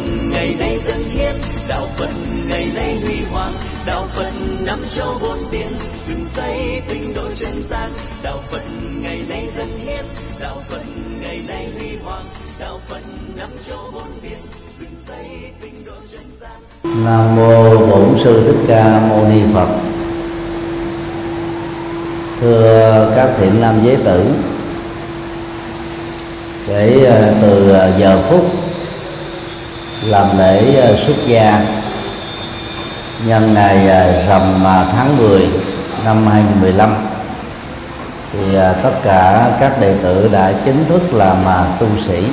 ngày nay dân hiến, đạo Phật ngày nay huy hoàng, đạo Phật năm châu bốn biển, dựng xây tinh độ chân gian. Đạo Phật ngày nay dân hiến, đạo Phật ngày nay huy hoàng, đạo Phật năm châu bốn biển, dựng xây tinh độ chân gian. Nam mô Bổn Sư Thích Ca Mâu Ni Phật. Thưa các thiện nam giới tử, kể từ giờ phút làm lễ xuất gia nhân ngày rằm tháng 10 năm 2015 thì tất cả các đệ tử đã chính thức làm tu sĩ.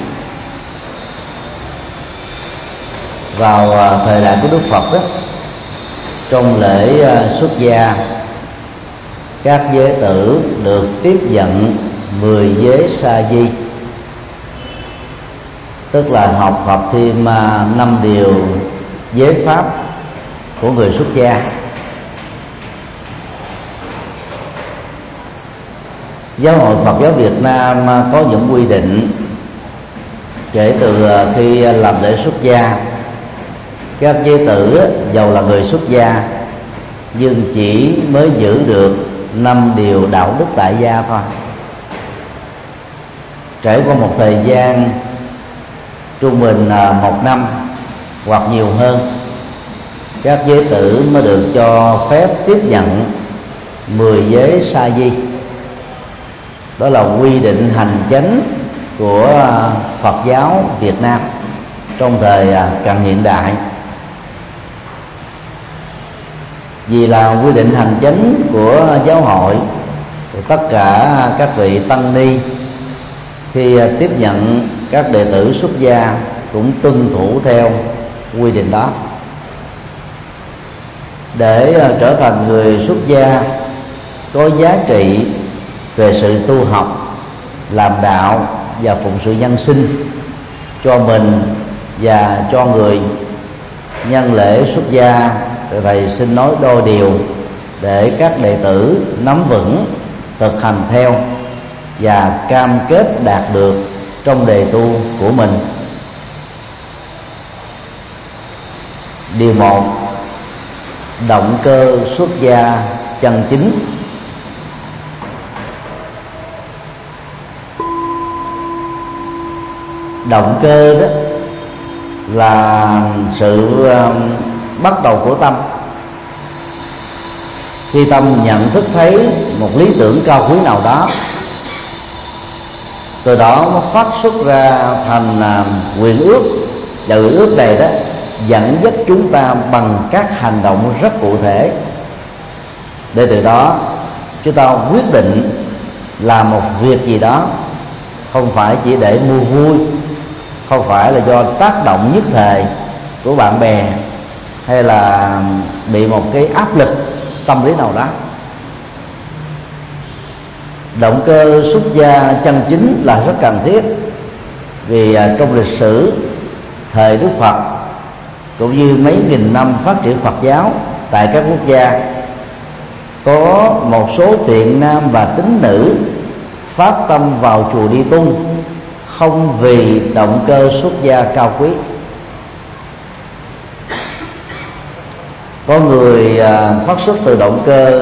Vào thời đại của Đức Phật đó, trong lễ xuất gia, các giới tử được tiếp nhận 10 giới sa di, tức là học thêm 5 điều giới pháp của người xuất gia. Giáo hội Phật giáo Việt Nam có những quy định kể từ khi làm lễ xuất gia, các giới tử dầu là người xuất gia nhưng chỉ mới giữ được 5 điều đạo đức tại gia thôi. Trải qua một thời gian trung bình 1 năm hoặc nhiều hơn, các giới tử mới được cho phép tiếp nhận 10 giới sa di. Đó là quy định hành chánh của Phật giáo Việt Nam trong thời cận hiện đại. Vì là quy định hành chánh của giáo hội thì tất cả các vị tăng ni khi tiếp nhận các đệ tử xuất gia cũng tuân thủ theo quy định đó. Để trở thành người xuất gia có giá trị về sự tu học, làm đạo và phụng sự nhân sinh cho mình và cho người, nhân lễ xuất gia thầy xin nói đôi điều để các đệ tử nắm vững, thực hành theo và cam kết đạt được trong đề tu của mình. Điều 1. Động cơ xuất gia chân chính. Động cơ đó là sự bắt đầu của tâm. Khi tâm nhận thức thấy một lý tưởng cao quý nào đó, từ đó nó phát xuất ra thành nguyện ước, và nguyện ước này đó dẫn dắt chúng ta bằng các hành động rất cụ thể, để từ đó chúng ta quyết định làm một việc gì đó, không phải chỉ để mua vui, không phải là do tác động nhất thời của bạn bè hay là bị một cái áp lực tâm lý nào đó. Động cơ xuất gia chân chính là rất cần thiết, vì trong lịch sử thời Đức Phật cũng như mấy nghìn năm phát triển Phật giáo tại các quốc gia, có một số thiện nam và tín nữ phát tâm vào chùa đi tu không vì động cơ xuất gia cao quý. Có người phát xuất từ động cơ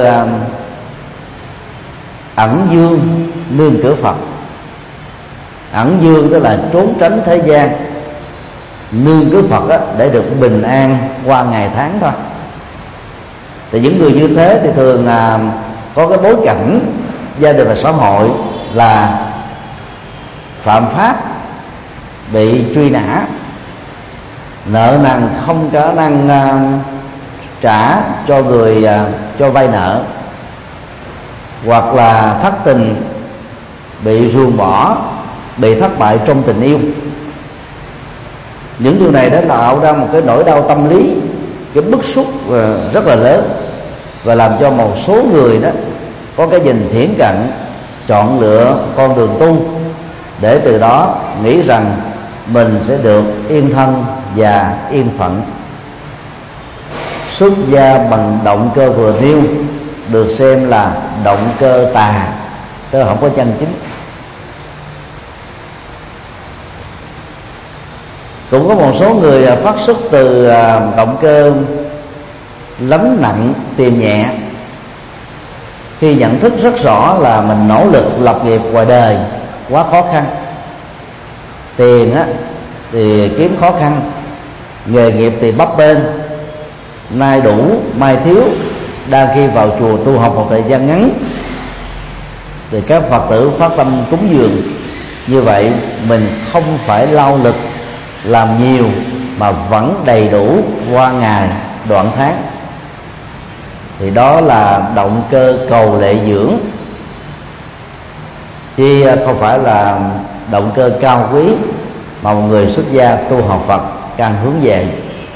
ẩn dương nương cửa Phật. Ẩn dương tức là trốn tránh thế gian, nương cửa Phật đó, để được bình an qua ngày tháng thôi. Thì những người như thế thì thường có cái bối cảnh gia đình và xã hội là phạm pháp, bị truy nã, nợ nần không có khả năng trả cho người cho vay nợ, hoặc là thất tình, bị ruồng bỏ, bị thất bại trong tình yêu. Những điều này đã tạo ra một cái nỗi đau tâm lý, cái bức xúc rất là lớn, và làm cho một số người đó có cái nhìn thiển cận, chọn lựa con đường tu, để từ đó nghĩ rằng mình sẽ được yên thân và yên phận. Xuất gia bằng động cơ vừa nêu được xem là động cơ tà, tức là không có chân chính. Cũng có một số người phát xuất từ động cơ lánh nặng tiền nhẹ, khi nhận thức rất rõ là mình nỗ lực lập nghiệp ngoài đời quá khó khăn, tiền thì kiếm khó khăn, nghề nghiệp thì bấp bênh, nay đủ mai thiếu, đang khi vào chùa tu học một thời gian ngắn thì các Phật tử phát tâm cúng dường. Như vậy mình không phải lao lực làm nhiều mà vẫn đầy đủ qua ngày đoạn tháng, thì đó là động cơ cầu lệ dưỡng, chứ không phải là động cơ cao quý mà một người xuất gia tu học Phật càng hướng về.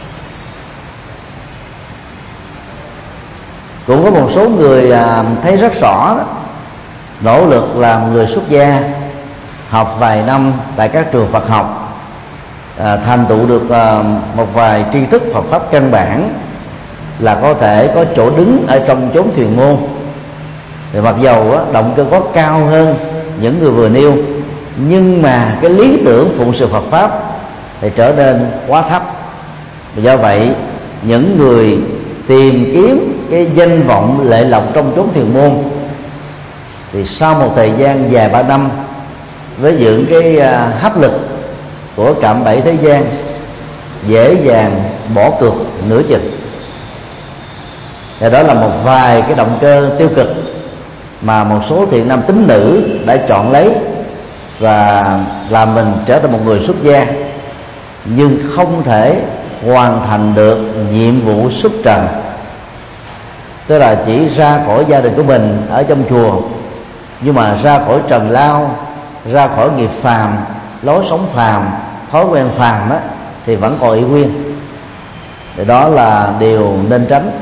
Cũng có một số người thấy rất rõ nỗ lực làm người xuất gia, học vài năm tại các trường Phật học, thành tựu được một vài tri thức Phật pháp căn bản, là có thể có chỗ đứng ở trong chốn thuyền môn. Thì mặc dầu động cơ có cao hơn những người vừa nêu, nhưng mà cái lý tưởng phụng sự Phật pháp thì trở nên quá thấp. Do vậy những người tìm kiếm cái danh vọng lệ lộc trong chốn thuyền môn thì sau một thời gian dài 3 năm với những cái hấp lực của cạm bẫy thế gian, dễ dàng bỏ cuộc nửa chừng. Thì đó là một vài cái động cơ tiêu cực mà một số thiện nam tín nữ đã chọn lấy và làm mình trở thành một người xuất gia, nhưng không thể hoàn thành được nhiệm vụ xuất trần, tức là chỉ ra khỏi gia đình của mình ở trong chùa, nhưng mà ra khỏi trần lao, ra khỏi nghiệp phàm, lối sống phàm, thói quen phàm thì vẫn còn y nguyên. Thì đó là điều nên tránh.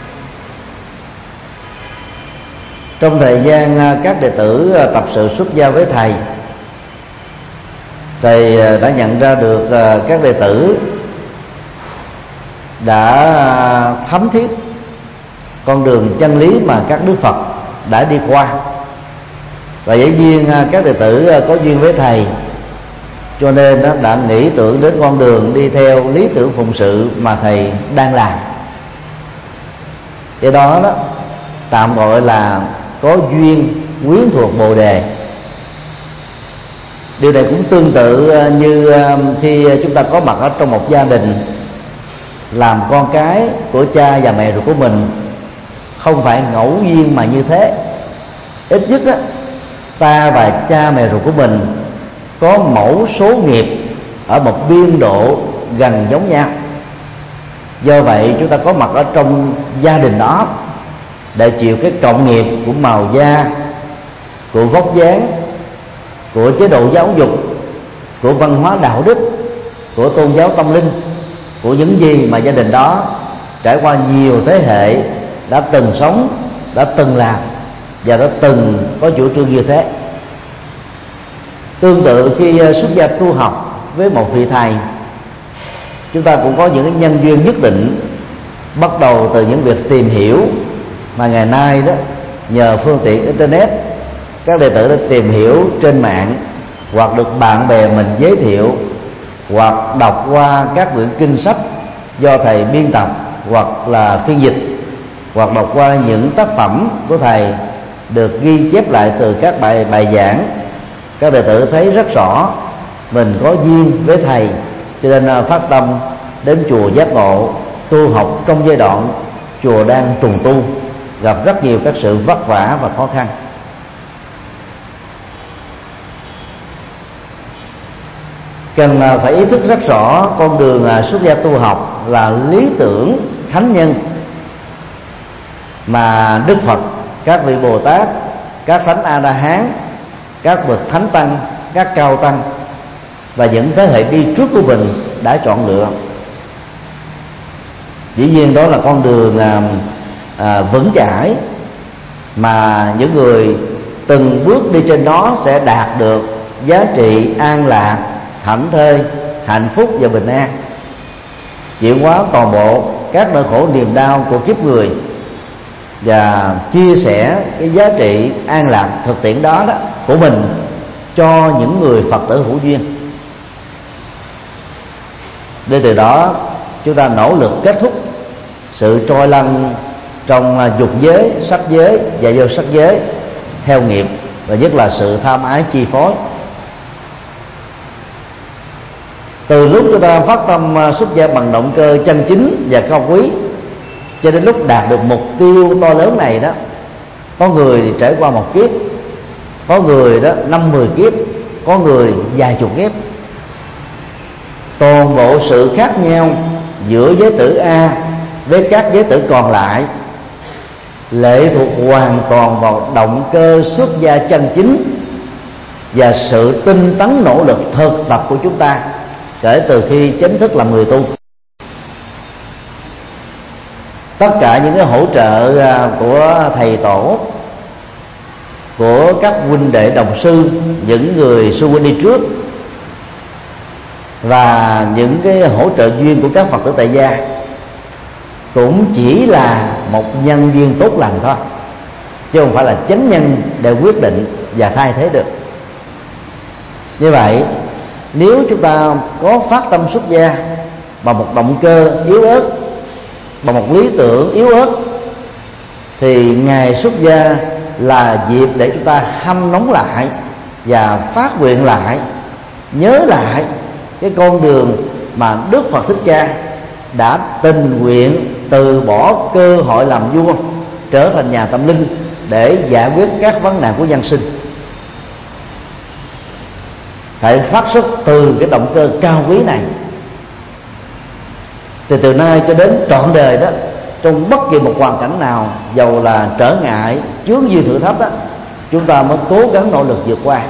Trong thời gian các đệ tử tập sự xuất gia với thầy đã nhận ra được các đệ tử đã thấm thiết con đường chân lý mà các đức Phật đã đi qua, và dĩ nhiên các đệ tử có duyên với thầy, cho nên đã nghĩ tưởng đến con đường đi theo lý tưởng phụng sự mà thầy đang làm. Cái đó tạm gọi là có duyên quyến thuộc Bồ Đề. Điều này cũng tương tự như khi chúng ta có mặt ở trong một gia đình, làm con cái của cha và mẹ ruột của mình, không phải ngẫu nhiên mà như thế. Ít nhất ta và cha mẹ ruột của mình có mẫu số nghiệp ở một biên độ gần giống nhau. Do vậy chúng ta có mặt ở trong gia đình đó để chịu cái cộng nghiệp của màu da, của vóc dáng, của chế độ giáo dục, của văn hóa đạo đức, của tôn giáo tâm linh, của những gì mà gia đình đó trải qua nhiều thế hệ đã từng sống, đã từng làm và đã từng có chủ trương như thế. Tương tự khi xuất gia tu học với một vị thầy, chúng ta cũng có những cái nhân duyên nhất định, bắt đầu từ những việc tìm hiểu mà ngày nay nhờ phương tiện internet, các đệ tử đã tìm hiểu trên mạng, hoặc được bạn bè mình giới thiệu, hoặc đọc qua các quyển kinh sách do thầy biên tập hoặc là phiên dịch, hoặc đọc qua những tác phẩm của thầy được ghi chép lại từ các bài giảng. Các đệ tử thấy rất rõ mình có duyên với thầy, cho nên phát tâm đến chùa Giác Ngộ tu học trong giai đoạn chùa đang trùng tu, gặp rất nhiều các sự vất vả và khó khăn. Cần phải ý thức rất rõ con đường xuất gia tu học là lý tưởng thánh nhân mà Đức Phật, các vị Bồ Tát, các thánh A La Hán, các bậc thánh tăng, các cao tăng và những thế hệ đi trước của mình đã chọn lựa. Dĩ nhiên đó là con đường vững chãi mà những người từng bước đi trên đó sẽ đạt được giá trị an lạc, thảnh thơi, hạnh phúc và bình an, chuyển hóa toàn bộ các nỗi khổ niềm đau của kiếp người và chia sẻ cái giá trị an lạc thực tiễn đó của mình cho những người Phật tử hữu duyên. Để từ đó chúng ta nỗ lực kết thúc sự trôi lăn trong dục giới, sắc giới và vô sắc giới theo nghiệp, và nhất là sự tham ái chi phối. Từ lúc chúng ta phát tâm xuất gia bằng động cơ chân chính và cao quý cho đến lúc đạt được mục tiêu to lớn này đó, có người thì trải qua một kiếp, có người đó 5-10 kiếp, có người vài chục kiếp. Toàn bộ sự khác nhau giữa giới tử A với các giới tử còn lại lệ thuộc hoàn toàn vào động cơ xuất gia chân chính và sự tinh tấn nỗ lực thực tập của chúng ta kể từ khi chính thức làm người tu. Tất cả những cái hỗ trợ của thầy tổ, của các huynh đệ đồng sư, những người sư huynh đi trước, và những cái hỗ trợ duyên của các Phật tử tại gia cũng chỉ là một nhân viên tốt lành thôi, chứ không phải là chánh nhân để quyết định và thay thế được. Như vậy, nếu chúng ta có phát tâm xuất gia bằng một động cơ yếu ớt, bằng một lý tưởng yếu ớt, thì ngày xuất gia là dịp để chúng ta hâm nóng lại và phát nguyện lại, nhớ lại cái con đường mà Đức Phật Thích Ca đã tình nguyện từ bỏ cơ hội làm vua, trở thành nhà tâm linh để giải quyết các vấn nạn của nhân sinh. Phải phát xuất từ cái động cơ cao quý này, thì từ nay cho đến trọn đời đó, trong bất kỳ một hoàn cảnh nào, dầu là trở ngại, chướng duyên thử thách đó, chúng ta mới cố gắng nỗ lực vượt qua.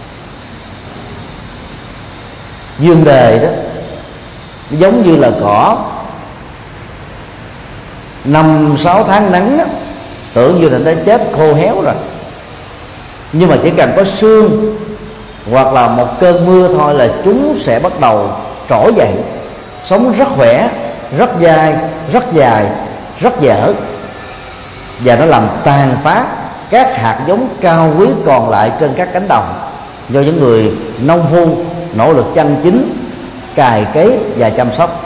Dương đề đó giống như là cỏ, 5-6 tháng nắng đó, tưởng như là nó chết khô héo rồi, nhưng mà chỉ cần có sương hoặc là một cơn mưa thôi là chúng sẽ bắt đầu trỗi dậy, sống rất khỏe, rất dai, rất dài, rất dở, và nó làm tàn phá các hạt giống cao quý còn lại trên các cánh đồng do những người nông phu nỗ lực chân chính cày cấy và chăm sóc.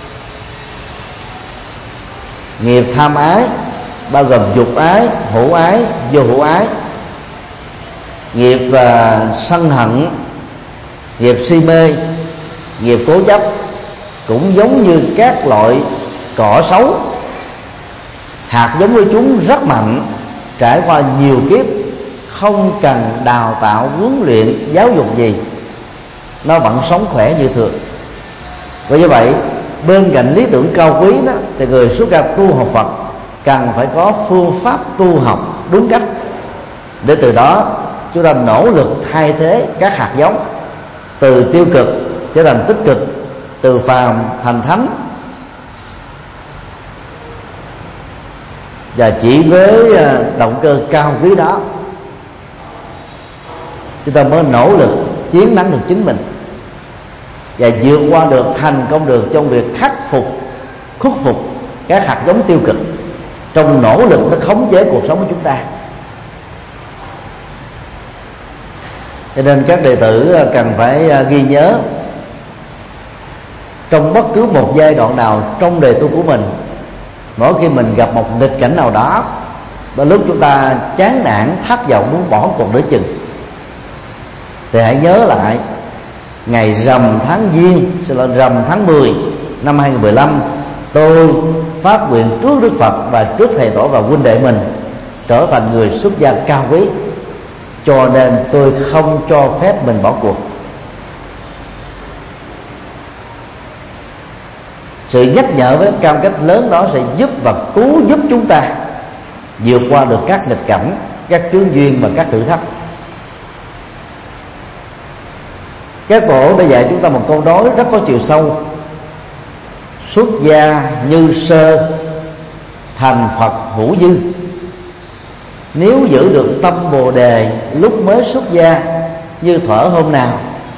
Nghiệp tham ái bao gồm dục ái, hữu ái, vô hữu ái. Nghiệp sân hận, nghiệp si mê, nghiệp cố chấp cũng giống như các loại cỏ xấu, hạt giống của chúng rất mạnh, trải qua nhiều kiếp, không cần đào tạo, huấn luyện, giáo dục gì, nó vẫn sống khỏe như thường. Và như vậy, bên cạnh lý tưởng cao quý đó, thì người xuất gia tu học Phật cần phải có phương pháp tu học đúng cách, để từ đó chúng ta nỗ lực thay thế các hạt giống từ tiêu cực trở thành tích cực, từ phàm thành thánh. Và chỉ với động cơ cao quý đó, chúng ta mới nỗ lực chiến thắng được chính mình và vượt qua được, thành công được trong việc khắc phục, khuất phục các hạt giống tiêu cực trong nỗ lực nó khống chế cuộc sống của chúng ta. Cho nên các đệ tử cần phải ghi nhớ, trong bất cứ một giai đoạn nào trong đời tu của mình, mỗi khi mình gặp một nghịch cảnh nào đó, và lúc chúng ta chán nản, thất vọng, muốn bỏ cuộc nửa chừng, thì hãy nhớ lại ngày rằm tháng rằm tháng 10 năm 2015, tôi phát nguyện trước Đức Phật và trước thầy tổ và huynh đệ mình trở thành người xuất gia cao quý, cho nên tôi không cho phép mình bỏ cuộc. Sự nhắc nhở với cam kết lớn đó sẽ giúp và cứu giúp chúng ta vượt qua được các nghịch cảnh, các chướng duyên và các thử thách. Các tổ đã dạy chúng ta một câu nói rất có chiều sâu: xuất gia như sơ, thành Phật hữu dư. Nếu giữ được tâm Bồ Đề lúc mới xuất gia như thuở hôm nào,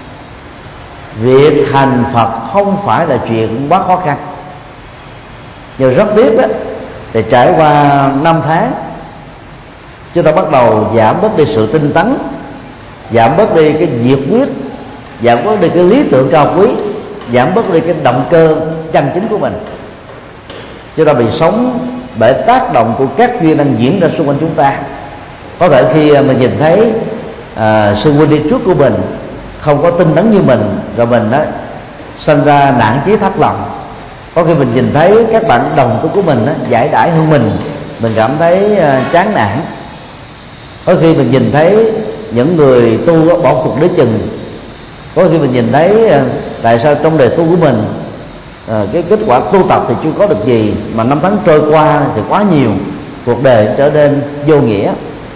việc thành Phật không phải là chuyện quá khó khăn. Nhưng rất tiếc đó, thì trải qua 5 tháng, chúng ta bắt đầu giảm bớt đi sự tinh tấn, giảm bớt đi cái nhiệt huyết, giảm bớt đi cái lý tưởng cao quý, giảm bớt đi cái động cơ chân chính của mình. Chúng ta bị sống bởi tác động của các duyên đang diễn ra xung quanh chúng ta. Có thể khi mình nhìn thấy sư huynh đi trước của mình không có tinh tấn như mình, rồi mình đó sinh ra nản chí thất lòng. Có khi mình nhìn thấy các bạn đồng tu của mình đó, giải đãi hơn mình cảm thấy chán nản. Có khi mình nhìn thấy những người tu bỏ cuộc đến chừng. Có khi mình nhìn thấy tại sao trong đời tu của mình cái kết quả tu tập thì chưa có được gì, mà năm tháng trôi qua thì quá nhiều, cuộc đời trở nên vô nghĩa.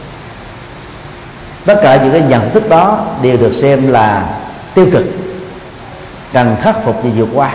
Tất cả những cái nhận thức đó đều được xem là tiêu cực, cần khắc phục và vượt qua.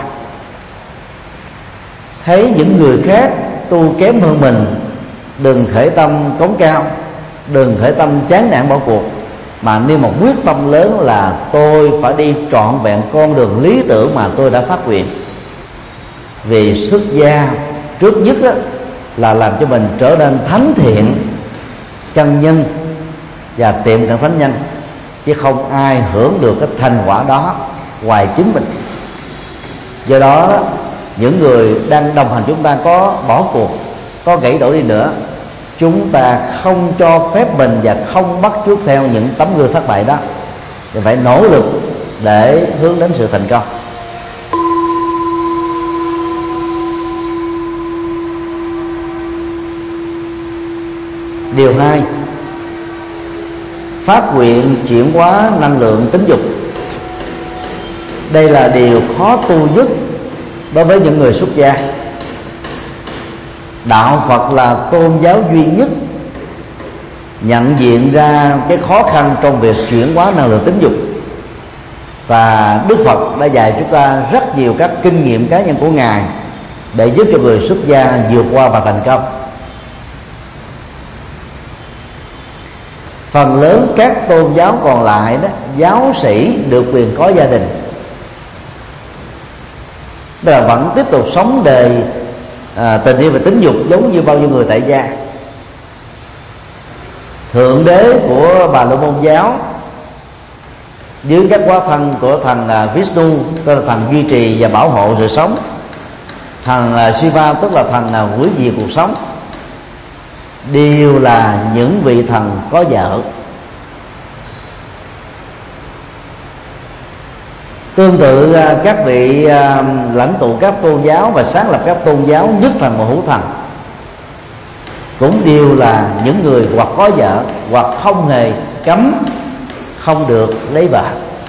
Thấy những người khác tu kém hơn mình, đừng khởi tâm cống cao, đừng khởi tâm chán nản bỏ cuộc, mà nêu một quyết tâm lớn là tôi phải đi trọn vẹn con đường lý tưởng mà tôi đã phát nguyện. Vì xuất gia trước nhất là làm cho mình trở nên thánh thiện, chân nhân và tiệm cận thánh nhân, chứ không ai hưởng được cái thành quả đó ngoài chính mình. Do đó những người đang đồng hành chúng ta có bỏ cuộc, có gãy đổ đi nữa, chúng ta không cho phép mình và không bắt chước theo những tấm gương thất bại đó, thì phải nỗ lực để hướng đến sự thành công. Điều 2, phát nguyện chuyển hóa năng lượng tính dục. Đây là điều khó tu nhất đối với những người xuất gia. Đạo Phật là tôn giáo duy nhất nhận diện ra cái khó khăn trong việc chuyển hóa năng lượng tính dục, và Đức Phật đã dạy chúng ta rất nhiều các kinh nghiệm cá nhân của Ngài để giúp cho người xuất gia vượt qua và thành công. Phần lớn các tôn giáo còn lại đó, giáo sĩ được quyền có gia đình, tức là vẫn tiếp tục sống đời tình yêu và tính dục giống như bao nhiêu người tại gia. Thượng đế của Bà La Môn giáo dưới các hóa thân của thần Vishnu, tức là thần duy trì và bảo hộ sự sống, thần Shiva tức là thần hủy diệt cuộc sống, đều là những vị thần có vợ. Tương tự các vị lãnh tụ các tôn giáo và sáng lập các tôn giáo nhất thần và hữu thần cũng đều là những người hoặc có vợ hoặc không hề cấm không được lấy vợ.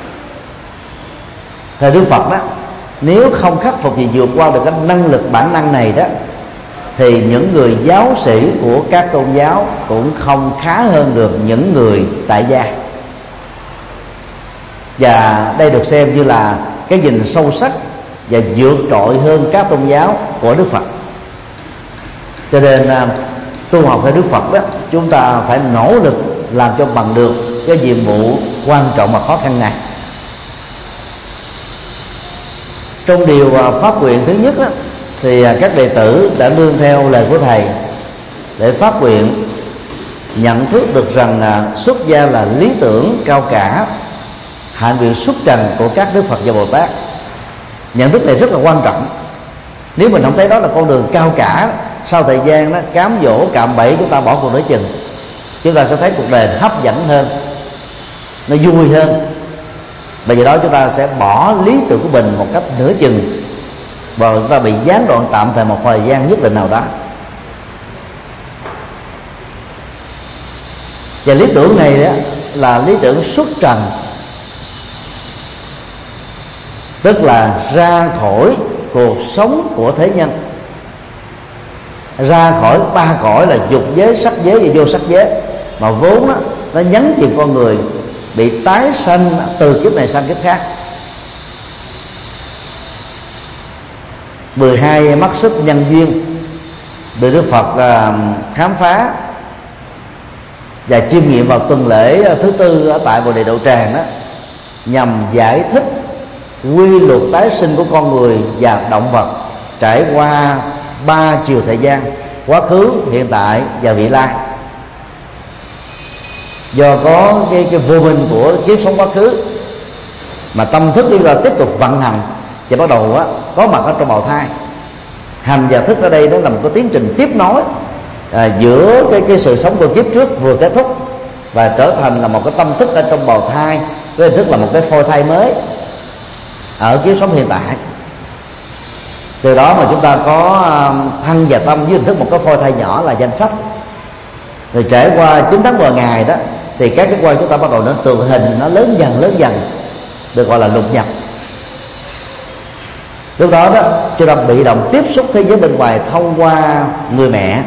Thời Đức Phật đó, nếu không khắc phục gì vượt qua được cái năng lực bản năng này đó, thì những người giáo sĩ của các tôn giáo cũng không khá hơn được những người tại gia. Và đây được xem như là cái nhìn sâu sắc và vượt trội hơn các tôn giáo của Đức Phật. Cho nên tu học theo Đức Phật đó, chúng ta phải nỗ lực làm cho bằng được cái nhiệm vụ quan trọng và khó khăn này. Trong điều phát nguyện thứ nhất đó, thì các đệ tử đã nương theo lời của thầy để phát nguyện nhận thức được rằng xuất gia là lý tưởng cao cả, hạnh nguyện xuất trần của các Đức Phật và Bồ Tát. Nhận thức này rất là quan trọng. Nếu mình không thấy đó là con đường cao cả, sau thời gian đó cám dỗ cạm bẫy chúng ta bỏ cuộc nửa chừng, chúng ta sẽ thấy cuộc đời hấp dẫn hơn, nó vui hơn. Và do đó chúng ta sẽ bỏ lý tưởng của mình một cách nửa chừng, và chúng ta bị gián đoạn tạm thời một thời gian nhất định nào đó. Và lý tưởng này đó là lý tưởng xuất trần, tức là ra khỏi cuộc sống của thế nhân, ra khỏi ba cõi là dục giới, sắc giới và vô sắc giới, mà vốn đó, nó nhấn chìm con người bị tái sanh từ kiếp này sang kiếp khác. 12 mắt xích nhân duyên được Đức Phật khám phá và chiêm nghiệm vào tuần lễ thứ tư ở tại Bồ Đề Đậu Tràng đó, nhằm giải thích quy luật tái sinh của con người và động vật trải qua 3 chiều thời gian: quá khứ, hiện tại và vị lai. Do có cái vô minh của kiếp sống quá khứ mà tâm thức chúng ta tiếp tục vận hành, và bắt đầu có mặt ở trong bào thai. Hành và thức ở đây đó là một cái tiến trình tiếp nối giữa cái sự sống của kiếp trước vừa kết thúc và trở thành là một cái tâm thức ở trong bào thai, cái hình thức là một cái phôi thai mới ở kiếp sống hiện tại. Từ đó mà chúng ta có thân và tâm với hình thức một cái phôi thai nhỏ là danh sách. Rồi trải qua 9 tháng 10 ngày đó thì các cái quan chúng ta bắt đầu nó tượng hình, nó lớn dần, được gọi là lục nhập. Lúc đó đó chúng ta bị động tiếp xúc thế giới bên ngoài thông qua người mẹ.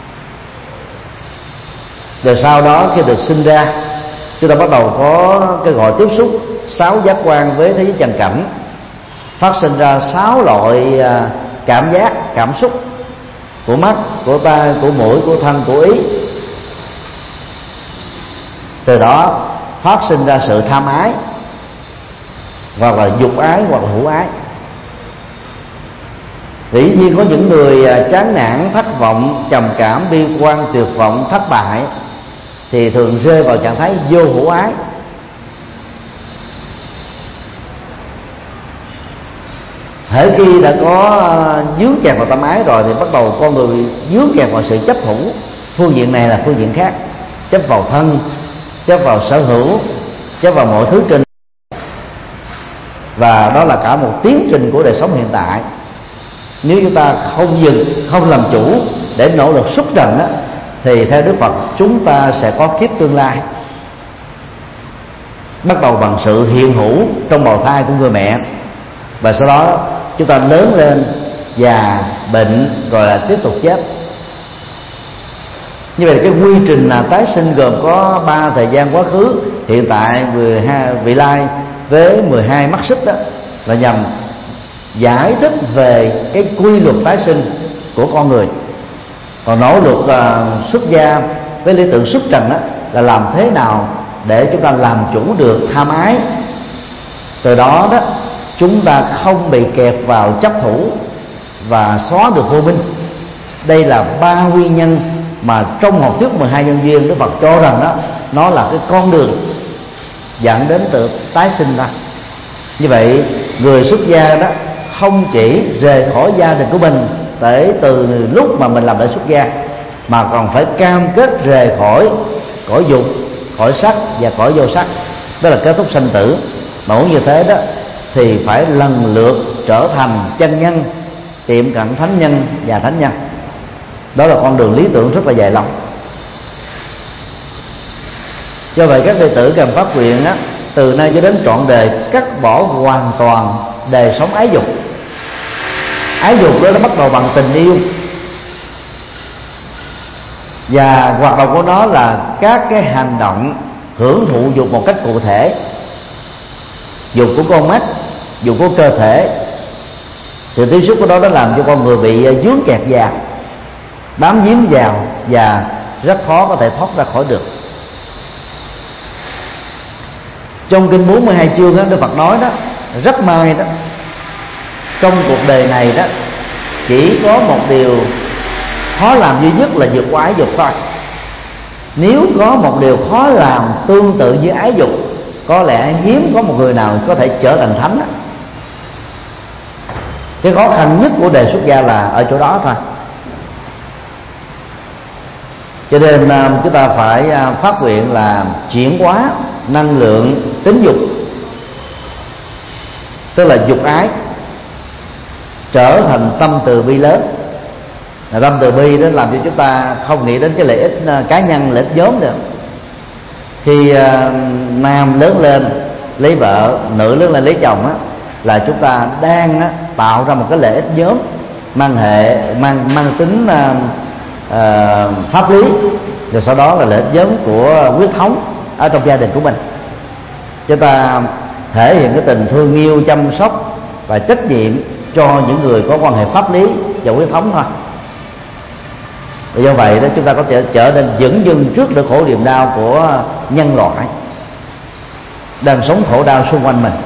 Rồi sau đó khi được sinh ra, chúng ta bắt đầu có cái gọi tiếp xúc 6 giác quan với thế giới trần cảnh, phát sinh ra 6 loại cảm giác, cảm xúc của mắt, của tai, của mũi, của thân, của ý. Từ đó phát sinh ra sự tham ái, hoặc là dục ái, hoặc là hữu ái. Dĩ nhiên có những người chán nản, thất vọng, trầm cảm, bi quan, tuyệt vọng, thất bại thì thường rơi vào trạng thái vô hữu ái. Hễ khi đã có dướng kẹt vào tâm ái rồi thì bắt đầu con người dướng kẹt vào sự chấp thủ. Phương diện này là phương diện khác, chấp vào thân, chấp vào sở hữu, chấp vào mọi thứ trên. Và đó là cả một tiến trình của đời sống hiện tại. Nếu chúng ta không dừng, không làm chủ để nỗ lực xuất trần thì theo Đức Phật chúng ta sẽ có kiếp tương lai bắt đầu bằng sự hiện hữu trong bào thai của người mẹ, và sau đó chúng ta lớn lên, già, bệnh, rồi là tiếp tục chết. Như vậy cái quy trình là tái sinh gồm có 3 thời gian quá khứ, hiện tại, 12 vị lai với 12 mắt xích đó, là nhằm giải thích về cái quy luật tái sinh của con người. Còn nỗ lực xuất gia với lý tưởng xuất trần đó là làm thế nào để chúng ta làm chủ được tham ái. Từ đó đó chúng ta không bị kẹp vào chấp thủ và xóa được vô minh. Đây là 3 nguyên nhân mà trong học thuyết 12 nhân duyên Đức Phật cho rằng đó nó là cái con đường dẫn đến từ tái sinh ra. Như vậy người xuất gia đó không chỉ rời khỏi gia đình của mình để từ lúc mà mình làm lễ xuất gia, mà còn phải cam kết rời khỏi cõi dục, cõi sắc và cõi vô sắc, đó là kết thúc sanh tử. Mà muốn như thế đó thì phải lần lượt trở thành chân nhân, tiệm cận thánh nhân và thánh nhân. Đó là con đường lý tưởng rất là dài lâu. Do vậy các đệ tử cần phát nguyện từ nay cho đến trọn đời cắt bỏ hoàn toàn đời sống ái dục. Ái dục đó nó bắt đầu bằng tình yêu, và hoạt động của nó là các cái hành động hưởng thụ dục một cách cụ thể. Dục của con mắt, dục của cơ thể. Sự tiếp xúc của đó nó làm cho con người bị dướng kẹt vào, bám víu vào, và rất khó có thể thoát ra khỏi được. Trong kinh 42 chương đó, Đức Phật nói đó, rất may đó, trong cuộc đời này đó chỉ có một điều khó làm duy nhất là vượt qua ái dục thôi. Nếu có một điều khó làm tương tự với ái dục, có lẽ hiếm có một người nào có thể trở thành thánh đó. Cái khó khăn nhất của đời xuất gia là ở chỗ đó thôi. Cho nên chúng ta phải phát nguyện là chuyển hóa năng lượng tính dục, tức là dục ái, trở thành tâm từ bi lớn. Tâm từ bi đó làm cho chúng ta không nghĩ đến cái lợi ích cá nhân, lợi ích nhóm được. Khi nam lớn lên lấy vợ, nữ lớn lên lấy chồng á, là chúng ta đang tạo ra một cái lợi ích nhóm mang tính pháp lý, rồi sau đó là lợi ích nhóm của huyết thống ở trong gia đình của mình. Chúng ta thể hiện cái tình thương yêu, chăm sóc và trách nhiệm cho những người có quan hệ pháp lý và huyết thống thôi. Và do vậy đó chúng ta có thể trở nên vững dưng trước nỗi khổ niềm đau của nhân loại đang sống khổ đau xung quanh mình.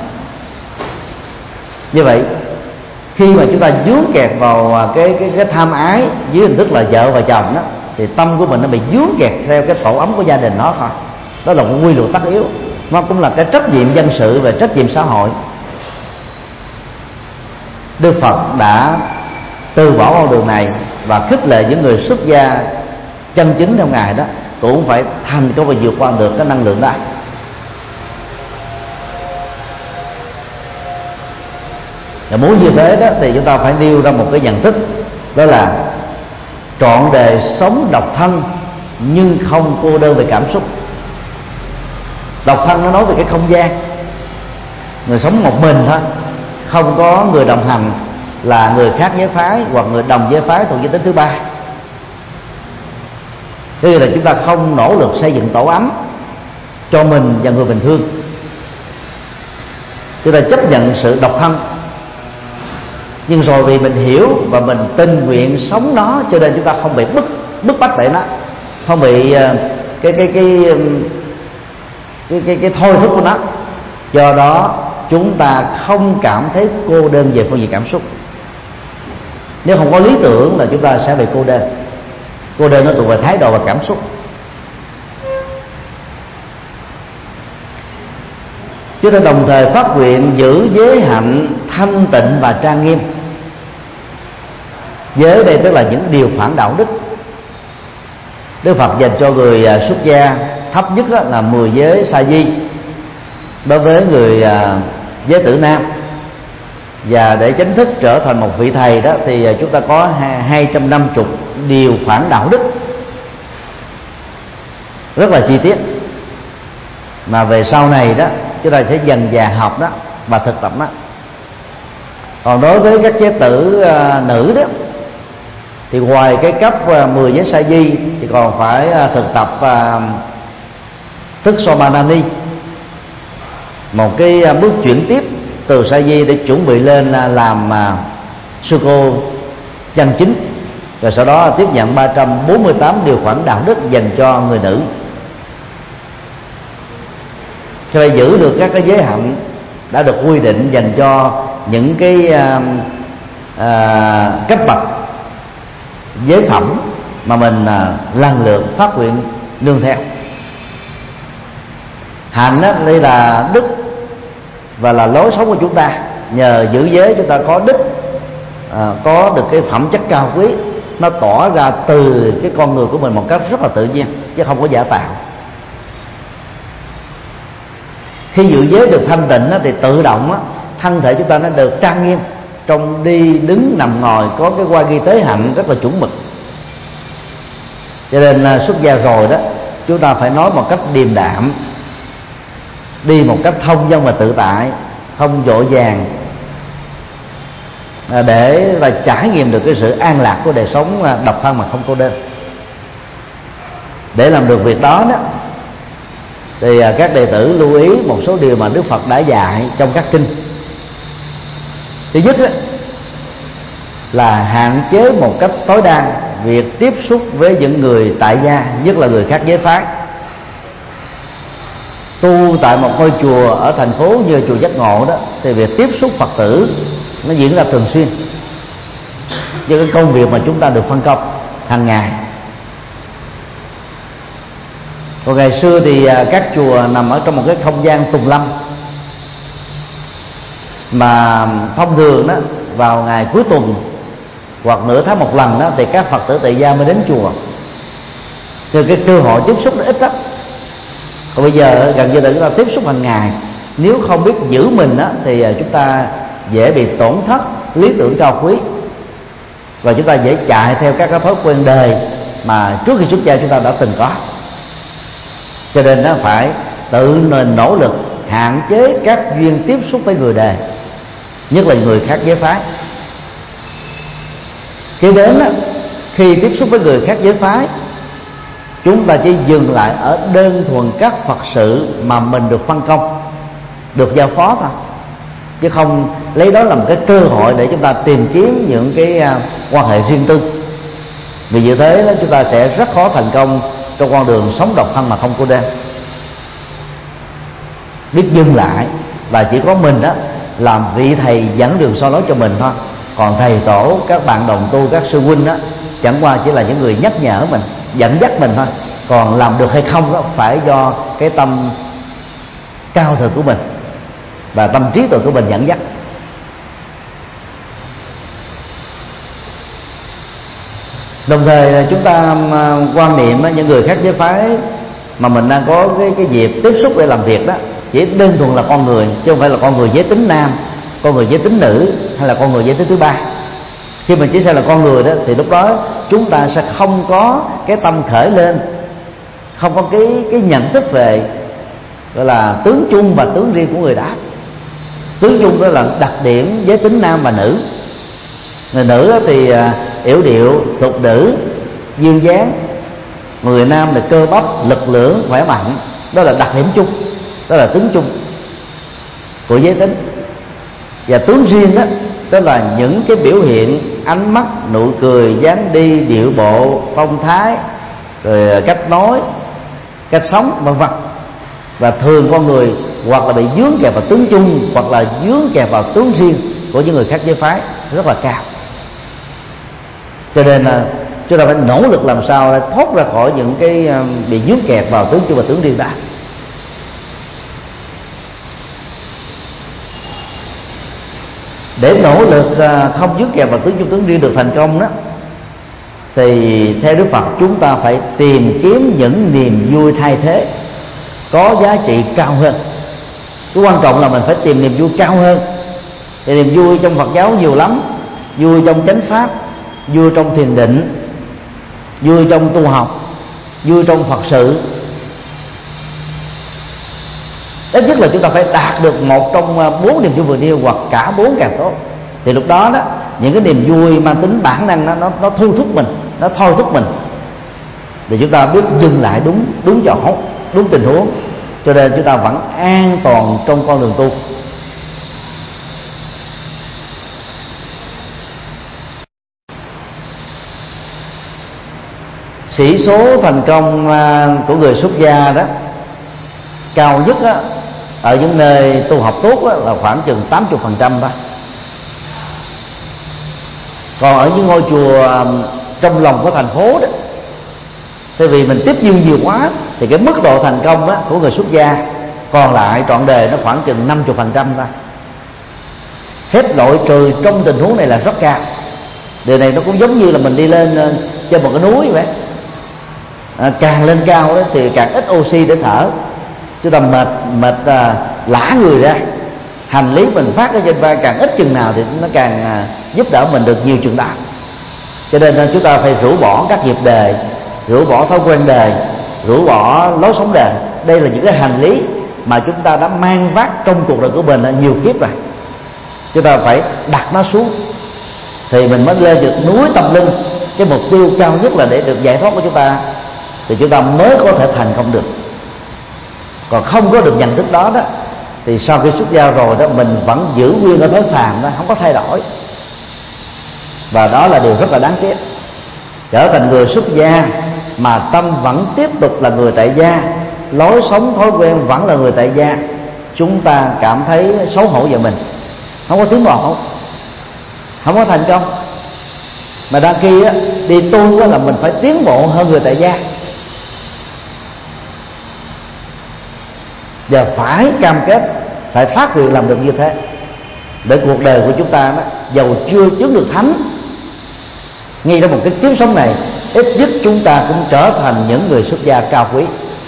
Như vậy khi mà chúng ta dướng kẹt vào cái tham ái dưới hình thức là vợ và chồng đó, thì tâm của mình nó bị dướng kẹt theo cái tổ ấm của gia đình nó thôi. Đó là một quy luật tất yếu, nó cũng là cái trách nhiệm dân sự và trách nhiệm xã hội. Đức Phật đã từ bỏ con đường này và khích lệ những người xuất gia chân chính theo Ngài đó cũng phải thành công và vượt qua được cái năng lượng đó. Và muốn như thế đó thì chúng ta phải nêu ra một cái nhận thức, đó là trọn đời sống độc thân nhưng không cô đơn về cảm xúc. Độc thân nó nói về cái không gian, người sống một mình thôi, không có người đồng hành là người khác giới phái hoặc người đồng giới phái thuộc giới tính thứ ba. Tức là chúng ta không nỗ lực xây dựng tổ ấm cho mình và người bình thường, chúng ta chấp nhận sự độc thân, nhưng rồi vì mình hiểu và mình tình nguyện sống nó, cho nên chúng ta không bị bức bách bởi nó, không bị cái thôi thúc của nó. Do đó chúng ta không cảm thấy cô đơn về phương diện cảm xúc. Nếu không có lý tưởng là chúng ta sẽ bị cô đơn. Cô đơn nó thuộc về thái độ và cảm xúc. Chúng ta đồng thời phát nguyện giữ giới hạnh thanh tịnh và trang nghiêm. Giới đây tức là những điều khoản đạo đức. Đức Phật dành cho người xuất gia thấp nhất là 10 giới sa di đối với người giới tử nam. Và để chính thức trở thành một vị thầy đó thì chúng ta có 250 điều khoản đạo đức rất là chi tiết, mà về sau này đó chúng ta sẽ dần dà học đó và thực tập đó. Còn đối với các giới tử nữ đó thì ngoài cái cấp 10 giới sa di thì còn phải thực tập thức Somanani, một cái bước chuyển tiếp từ sa di để chuẩn bị lên làm sư cô chân chính, rồi sau đó tiếp nhận 348 điều khoản đạo đức dành cho người nữ. Khi giữ được các cái giới hạnh đã được quy định dành cho những cái cấp bậc giới phẩm mà mình lần lượt phát nguyện nương theo. Hạnh đó, đây là đức và là lối sống của chúng ta. Nhờ giữ giới chúng ta có đức, có được cái phẩm chất cao quý, nó tỏ ra từ cái con người của mình một cách rất là tự nhiên chứ không có giả tạo. Khi giữ giới được thanh tịnh đó, thì tự động đó, thân thể chúng ta nó được trang nghiêm, trong đi đứng nằm ngồi có cái qua ghi tế hạnh rất là chuẩn mực. Cho nên xuất gia rồi đó chúng ta phải nói một cách điềm đạm, đi một cách thông dong và tự tại, không vội vàng, để là trải nghiệm được cái sự an lạc của đời sống độc thân mà không cô đơn. Để làm được việc đó đó thì các đệ tử lưu ý một số điều mà Đức Phật đã dạy trong các kinh. Thứ nhất đó, là hạn chế một cách tối đa việc tiếp xúc với những người tại gia, nhất là người khác giới phái. Tu tại một ngôi chùa ở thành phố như chùa Giác Ngộ đó thì việc tiếp xúc Phật tử nó diễn ra thường xuyên, với cái công việc mà chúng ta được phân công hàng ngày. Còn ngày xưa thì các chùa nằm ở trong một cái không gian tùng lâm, mà thông thường đó vào ngày cuối tuần hoặc nửa tháng một lần đó thì các Phật tử tại gia mới đến chùa, thì cái cơ hội tiếp xúc nó ít lắm. Còn bây giờ gần như là chúng ta tiếp xúc hàng ngày, nếu không biết giữ mình đó, thì chúng ta dễ bị tổn thất lý tưởng cao quý, và chúng ta dễ chạy theo các cái thói quen đời mà trước khi xuất gia chúng ta đã từng có. Cho nên nó phải tự mình nỗ lực hạn chế các duyên tiếp xúc với người đời, nhất là người khác giới phái. Kế đến đó, khi tiếp xúc với người khác giới phái, chúng ta chỉ dừng lại ở đơn thuần các Phật sự mà mình được phân công, được giao phó thôi, chứ không lấy đó làm cái cơ hội để chúng ta tìm kiếm những cái quan hệ riêng tư. Vì như thế đó, chúng ta sẽ rất khó thành công trong con đường sống độc thân mà không cô đơn. Biết dừng lại và chỉ có mình đó làm vị thầy dẫn đường soi lối cho mình thôi. Còn thầy tổ, các bạn đồng tu, các sư huynh đó chẳng qua chỉ là những người nhắc nhở mình, dẫn dắt mình thôi. Còn làm được hay không đó phải do cái tâm cao thượng của mình và tâm trí tuệ của mình dẫn dắt. Đồng thời chúng ta quan niệm những người khác giới phái mà mình đang có cái dịp tiếp xúc để làm việc đó chỉ đơn thuần là con người, chứ không phải là con người giới tính nam, con người giới tính nữ, hay là con người giới tính thứ ba. Khi mình chỉ xem là con người đó thì lúc đó chúng ta sẽ không có cái tâm khởi lên, không có cái nhận thức về gọi là tướng chung và tướng riêng của người đó. Tướng chung đó là đặc điểm giới tính nam và nữ. Người nữ thì yểu điệu, thục nữ, duyên dáng. Người nam là cơ bắp, lực lưỡng, khỏe mạnh. Đó là đặc điểm chung, đó là tướng chung của giới tính. Và tướng riêng đó là những cái biểu hiện ánh mắt, nụ cười, dáng đi, điệu bộ, phong thái, rồi cách nói, cách sống, vân vân. Và thường con người hoặc là bị dướng kẹp vào tướng chung, hoặc là dướng kẹp vào tướng riêng của những người khác giới phái rất là cao. Cho nên là chúng ta phải nỗ lực làm sao để thoát ra khỏi những cái bị dướng kẹp vào tướng chung và tướng riêng đó. Để nỗ lực không dướng kẹp vào tướng chung tướng riêng được thành công đó, thì theo Đức Phật chúng ta phải tìm kiếm những niềm vui thay thế có giá trị cao hơn. Cái quan trọng là mình phải tìm niềm vui cao hơn. Thì niềm vui trong Phật giáo nhiều lắm: vui trong chánh pháp, vui trong thiền định, vui trong tu học, vui trong Phật sự. Ít nhất là chúng ta phải đạt được một trong 4 niềm vui vừa nêu, hoặc cả 4 càng tốt. Thì lúc đó những cái niềm vui mang tính bản năng nó thu thúc mình, nó thôi thúc mình, thì chúng ta biết dừng lại đúng chỗ, đúng tình huống. Cho nên chúng ta vẫn an toàn trong con đường tu. Sĩ số thành công của người xuất gia đó cao nhất đó, ở những nơi tu học tốt đó, là khoảng chừng 80% thôi. Còn ở những ngôi chùa trong lòng của thành phố đó, tại vì mình tiếp duyên nhiều quá, thì cái mức độ thành công đó của người xuất gia còn lại trọn đời nó khoảng chừng 50% thôi. Hết nội trừ trong tình huống này là rất cao. Điều này nó cũng giống như là mình đi lên trên một cái núi vậy. Càng lên cao đó thì càng ít oxy để thở, chúng ta mệt lả người ra. Hành lý mình phát ở trên vai càng ít chừng nào thì nó càng giúp đỡ mình được nhiều chừng đó. Cho nên chúng ta phải rũ bỏ các nghiệp đời, rũ bỏ thói quen đời, rũ bỏ lối sống đời. Đây là những cái hành lý mà chúng ta đã mang vác trong cuộc đời của mình nhiều kiếp rồi. Chúng ta phải đặt nó xuống thì mình mới lên được núi tâm linh. Cái mục tiêu cao nhất là để được giải thoát của chúng ta, thì chúng ta mới có thể thành công được. Còn không có được nhận thức đó thì sau khi xuất gia rồi đó, mình vẫn giữ nguyên cái thói phàm đó, không có thay đổi. Và đó là điều rất là đáng tiếc. Trở thành người xuất gia mà tâm vẫn tiếp tục là người tại gia, lối sống thói quen vẫn là người tại gia, chúng ta cảm thấy xấu hổ về mình, không có tiến bộ, không có thành công. Mà đa khi đi tu là mình phải tiến bộ hơn người tại gia, và phải cam kết, phải phát nguyện làm được như thế, để cuộc đời của chúng ta dầu chưa chứng được thánh, ngay trong một cái kiếp sống này, ít nhất chúng ta cũng trở thành những người xuất gia cao quý.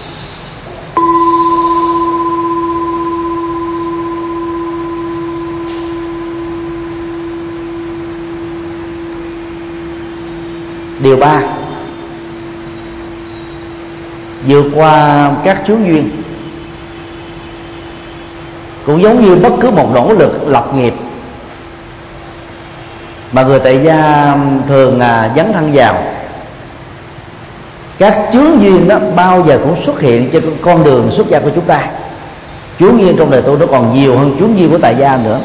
Điều 3, vượt qua các chướng duyên. Cũng giống như bất cứ một nỗ lực lập nghiệp mà người tại gia thường dấn thân vào, các chướng duyên đó bao giờ cũng xuất hiện trên con đường xuất gia của chúng ta. Chướng duyên trong đời tôi nó còn nhiều hơn chướng duyên của tại gia nữa.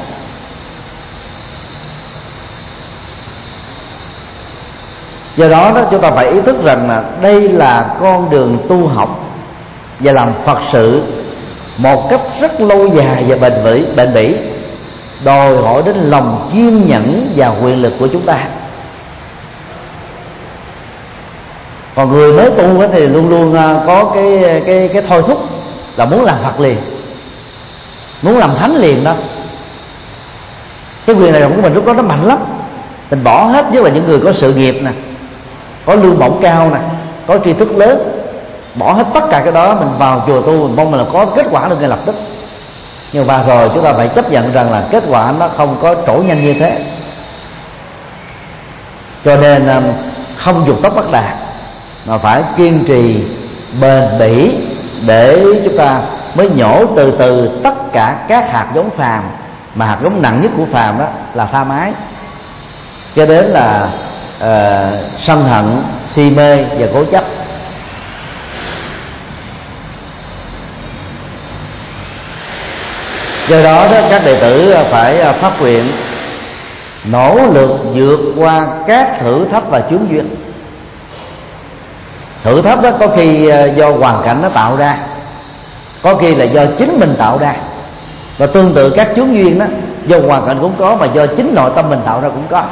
Do đó chúng ta phải ý thức rằng là đây là con đường tu học và làm Phật sự một cách rất lâu dài và bền bỉ, đòi hỏi đến lòng kiên nhẫn và quyền lực của chúng ta. Còn người mới tu thì luôn luôn có cái thôi thúc là muốn làm Phật liền, muốn làm thánh liền đó. Cái quyền này của mình lúc đó nó mạnh lắm. Mình bỏ hết, nhất là những người có sự nghiệp nè, có lương bổng cao nè, có tri thức lớn, bỏ hết tất cả cái đó mình vào chùa tu, mình mong là có kết quả được ngay lập tức. Nhưng mà rồi chúng ta phải chấp nhận rằng là kết quả nó không có trổ nhanh như thế. Cho nên không dục tốc bất đạt, mà phải kiên trì bền bỉ để chúng ta mới nhổ từ từ tất cả các hạt giống phàm. Mà hạt giống nặng nhất của phàm đó là tha mái, cho đến là sân hận, si mê và cố chấp. Do đó các đệ tử phải phát nguyện nỗ lực vượt qua các thử thách và chướng duyên. Thử thách đó có khi do hoàn cảnh nó tạo ra, có khi là do chính mình tạo ra, và tương tự các chướng duyên đó do hoàn cảnh cũng có, mà do chính nội tâm mình tạo ra cũng có.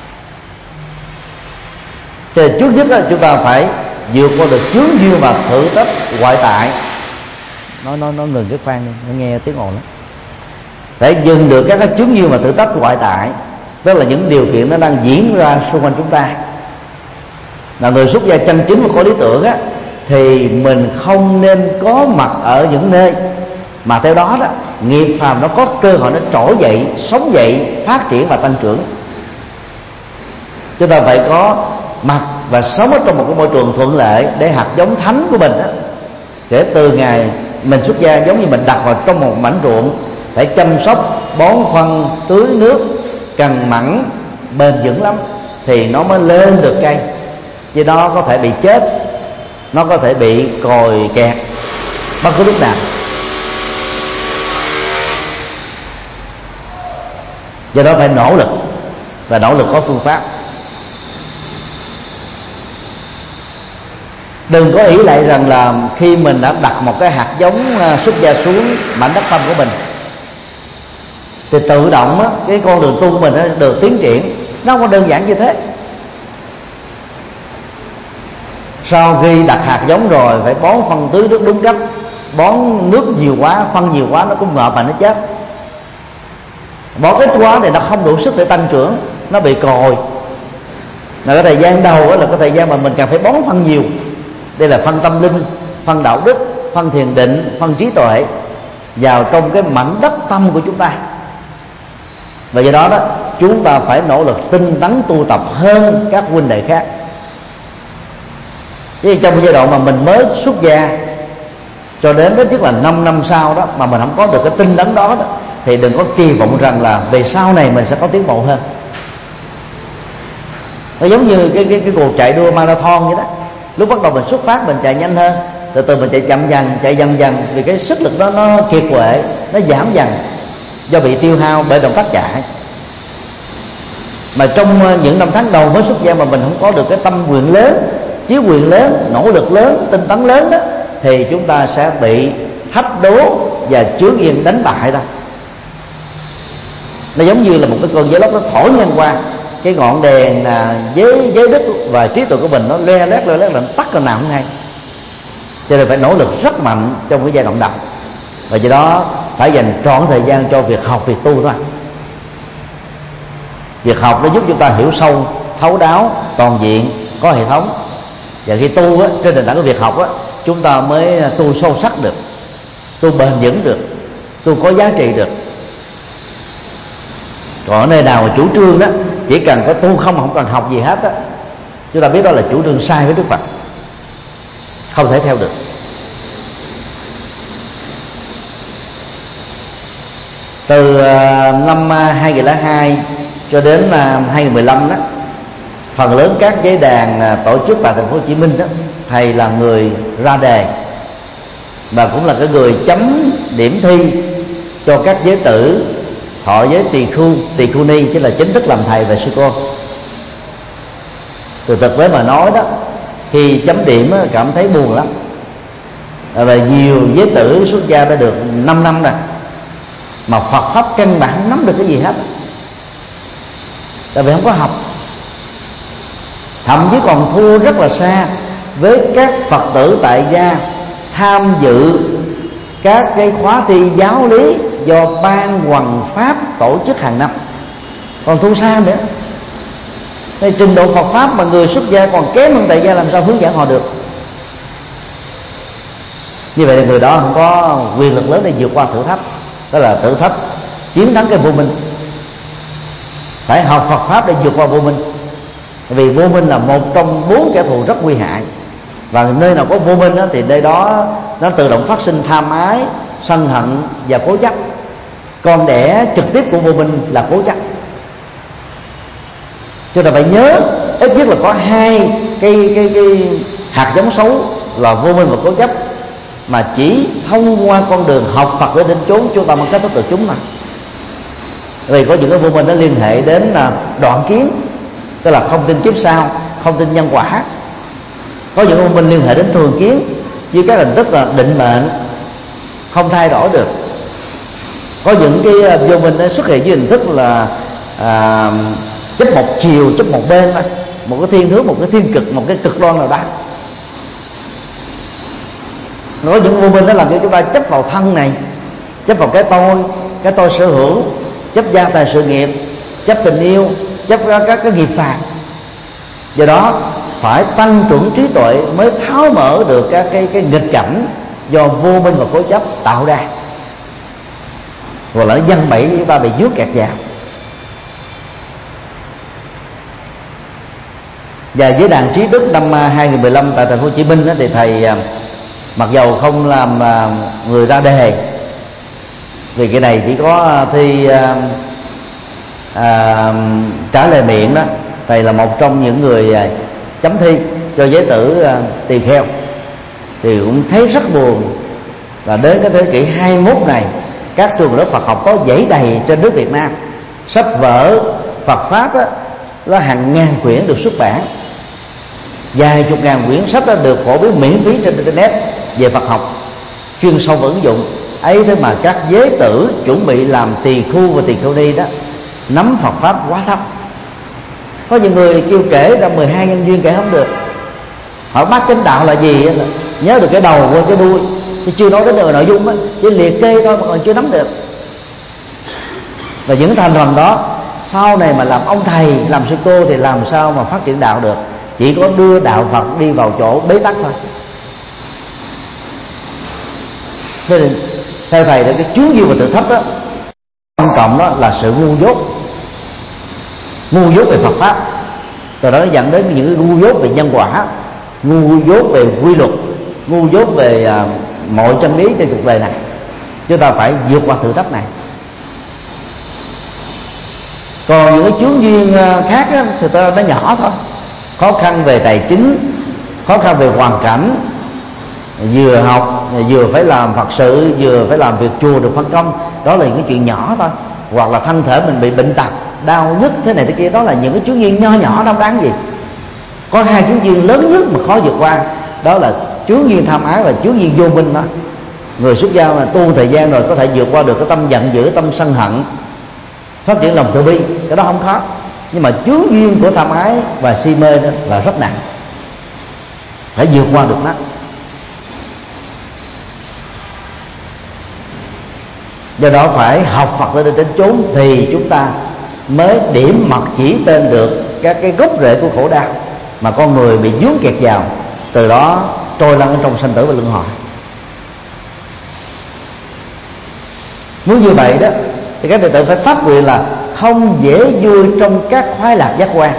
Cho nên trước nhất đó, chúng ta phải vượt qua được chướng duyên và thử thách ngoại tại. Nó ngừng cái khoan đi, nó nghe tiếng ồn lắm. Để dừng được các chướng duyên và thử thách ngoại tại, tức là những điều kiện nó đang diễn ra xung quanh chúng ta. Là người xuất gia chân chính và có lý tưởng á, thì mình không nên có mặt ở những nơi mà theo đó đó nghiệp phàm nó có cơ hội nó trỗi dậy, sống dậy, phát triển và tăng trưởng. Chúng ta phải có mặt và sống ở trong một cái môi trường thuận lợi để hạt giống thánh của mình đó, kể từ ngày mình xuất gia, giống như mình đặt vào trong một mảnh ruộng, phải chăm sóc, bón phân, tưới nước, cần mẫn, bền vững lắm thì nó mới lên được cây. Chứ nó có thể bị chết, nó có thể bị còi kẹt bất cứ lúc nào. Do đó phải nỗ lực, và nỗ lực có phương pháp. Đừng có ý lại rằng là khi mình đã đặt một cái hạt giống xuất gia xuống mảnh đất tâm của mình thì tự động á, cái con đường tu của mình nó được tiến triển. Nó không có đơn giản như thế. Sau khi đặt hạt giống rồi phải bón phân tưới nước đúng cách. Bón nước nhiều quá, phân nhiều quá nó cũng ngợp và nó chết. Bón ít quá thì nó không đủ sức để tăng trưởng, nó bị còi. Là cái thời gian đầu đó là cái thời gian mà mình cần phải bón phân nhiều. Đây là phân tâm linh, phân đạo đức, phân thiền định, phân trí tuệ vào trong cái mảnh đất tâm của chúng ta. Và do đó đó chúng ta phải nỗ lực tinh tấn tu tập hơn các huynh đệ khác. Chứ trong cái giai đoạn mà mình mới xuất gia cho đến ít nhất là 5 năm sau đó mà mình không có được cái tinh tấn đó, thì đừng có kỳ vọng rằng là về sau này mình sẽ có tiến bộ hơn. Nó giống như cái cuộc chạy đua marathon vậy đó. Lúc bắt đầu mình xuất phát mình chạy nhanh hơn, từ từ mình chạy chậm dần, chạy dần dần, vì cái sức lực đó nó kiệt quệ, nó giảm dần do bị tiêu hao bởi động tác chạy. Mà trong những năm tháng đầu mới xuất gia mà mình không có được cái tâm nguyện lớn, chí nguyện lớn, nỗ lực lớn, tinh tấn lớn đó, thì chúng ta sẽ bị thách đố và chướng duyên đánh bại thôi. Nó giống như là một cái cơn gió lốc nó thổi ngang qua cái ngọn đèn giới đức và trí tuệ của mình, nó le lét là tắt lần nào không hay. Cho nên phải nỗ lực rất mạnh trong cái giai đoạn đầu, và do đó phải dành trọn thời gian cho việc học, việc tu thôi. Việc học nó giúp chúng ta hiểu sâu, thấu đáo, toàn diện, có hệ thống. Và khi tu á, trên nền tảng của việc học á, chúng ta mới tu sâu sắc được, tu bền vững được, tu có giá trị được. Còn ở nơi nào mà chủ trương đó chỉ cần có tu không cần học gì hết á, chúng ta biết đó là chủ trương sai với Đức Phật, không thể theo được. Từ năm 2002 cho đến 2015 đó, phần lớn các giới đàn tổ chức tại thành phố Hồ Chí Minh đó, thầy là người ra đề và cũng là cái người chấm điểm thi cho các giới tử thọ giới tỳ khu ni, tức là chính thức làm thầy và sư cô. Từ thực tế mà nói đó, khi chấm điểm cảm thấy buồn lắm. Và nhiều giới tử xuất gia đã được 5 năm rồi mà Phật pháp căn bản không nắm được cái gì hết, tại vì không có học. Thậm chí còn thua rất là xa với các Phật tử tại gia tham dự các cái khóa thi giáo lý do Ban Hoằng Pháp tổ chức hàng năm, còn thua xa nữa. Thì trình độ Phật pháp mà người xuất gia còn kém hơn tại gia, làm sao hướng dẫn họ được? Như vậy thì người đó không có quyền lực lớn để vượt qua thử thách. Đó là thử thách chiến thắng cái vô minh. Phải học Phật pháp để vượt qua vô minh. Vì vô minh là một trong 4 kẻ thù rất nguy hại. Và nơi nào có vô minh đó, thì nơi đó nó tự động phát sinh tham ái, sân hận và cố chấp. Con đẻ trực tiếp của vô minh là cố chấp. Chúng ta phải nhớ ít nhất là có 2 cái hạt giống xấu là vô minh và cố chấp, mà chỉ thông qua con đường học Phật để đến chốn chúng ta mới kết thúc được chúng mà. Vì có những cái vô minh nó liên hệ đến đoạn kiến, tức là không tin kiếp sau, không tin nhân quả. Có những vô minh liên hệ đến thường kiến với các hình thức là định mệnh không thay đổi được. Có những cái vô minh nó xuất hiện với hình thức là chấp một chiều, chấp một bên đó, một cái thiên hướng, một cái thiên cực, một cái cực đoan nào đó. Có những vô minh nó làm cho chúng ta chấp vào thân này, chấp vào cái tôi sở hữu, chấp gia tài sự nghiệp, chấp tình yêu, chấp các cái nghiệp phạt. Do đó phải tăng trưởng trí tuệ mới tháo mở được các cái nghịch cảnh do vô minh và cố chấp tạo ra, hoặc là dân bẫy chúng ta bị dướng kẹt vào. Và với đàn trí đức năm 2015 tại thành phố Hồ Chí Minh đó, thì thầy mặc dầu không làm người ra đề, vì cái này chỉ có thi trả lời miệng đó, thầy là một trong những người chấm thi cho giới tử tỳ kheo, thì cũng thấy rất buồn là đến cái thế kỷ 21 này, các trường lớp Phật học có dãy đầy trên nước Việt Nam, sách vở Phật pháp đó, là hàng ngàn quyển được xuất bản, vài chục ngàn quyển sách đó được phổ biến miễn phí trên internet về Phật học chuyên sâu và ứng dụng ấy. Thế mà các giới tử chuẩn bị làm tỳ khu và tỳ kheo ni đó nắm Phật pháp quá thấp. Có những người kêu kể ra 12 nhân duyên kể không được. Hỏi bát chánh đạo là gì, nhớ được cái đầu quên cái đuôi, thì chưa nói đến được nội dung á, chỉ liệt kê thôi mà còn chưa nắm được. Và những thành phần đó sau này mà làm ông thầy, làm sư cô thì làm sao mà phát triển đạo được? Chỉ có đưa đạo Phật đi vào chỗ bế tắc thôi. Nên theo thầy thì cái chướng duyên và thử thách đó, quan trọng đó là sự ngu dốt về Phật pháp, từ đó nó dẫn đến những cái ngu dốt về nhân quả, ngu dốt về quy luật, ngu dốt về mọi chân lý trên cuộc đời này. Chúng ta phải vượt qua thử thách này. Còn những cái chướng duyên khác á, thì ta nó nhỏ thôi. Khó khăn về tài chính, khó khăn về hoàn cảnh, vừa học vừa phải làm Phật sự, vừa phải làm việc chùa được phân công, đó là những cái chuyện nhỏ thôi. Hoặc là thân thể mình bị bệnh tật, đau nhức thế này thế kia, đó là những cái chướng duyên nho nhỏ, đâu đáng gì. Có 2 chướng duyên lớn nhất mà khó vượt qua, đó là chướng duyên tham ái và chướng duyên vô minh đó. Người xuất gia mà tu thời gian rồi có thể vượt qua được cái tâm giận dữ, tâm sân hận, phát triển lòng từ bi, cái đó không khó. Nhưng mà chướng duyên của tham ái và si mê đó là rất nặng, phải vượt qua được nó. Do đó phải học Phật để đến chốn thì chúng ta mới điểm mật chỉ tên được các cái gốc rễ của khổ đau mà con người bị vướng kẹt vào, từ đó trôi lăn ở trong sanh tử và luân hồi. Muốn như vậy đó thì các đệ tử phải phát nguyện là không dễ vui trong các khoái lạc giác quan.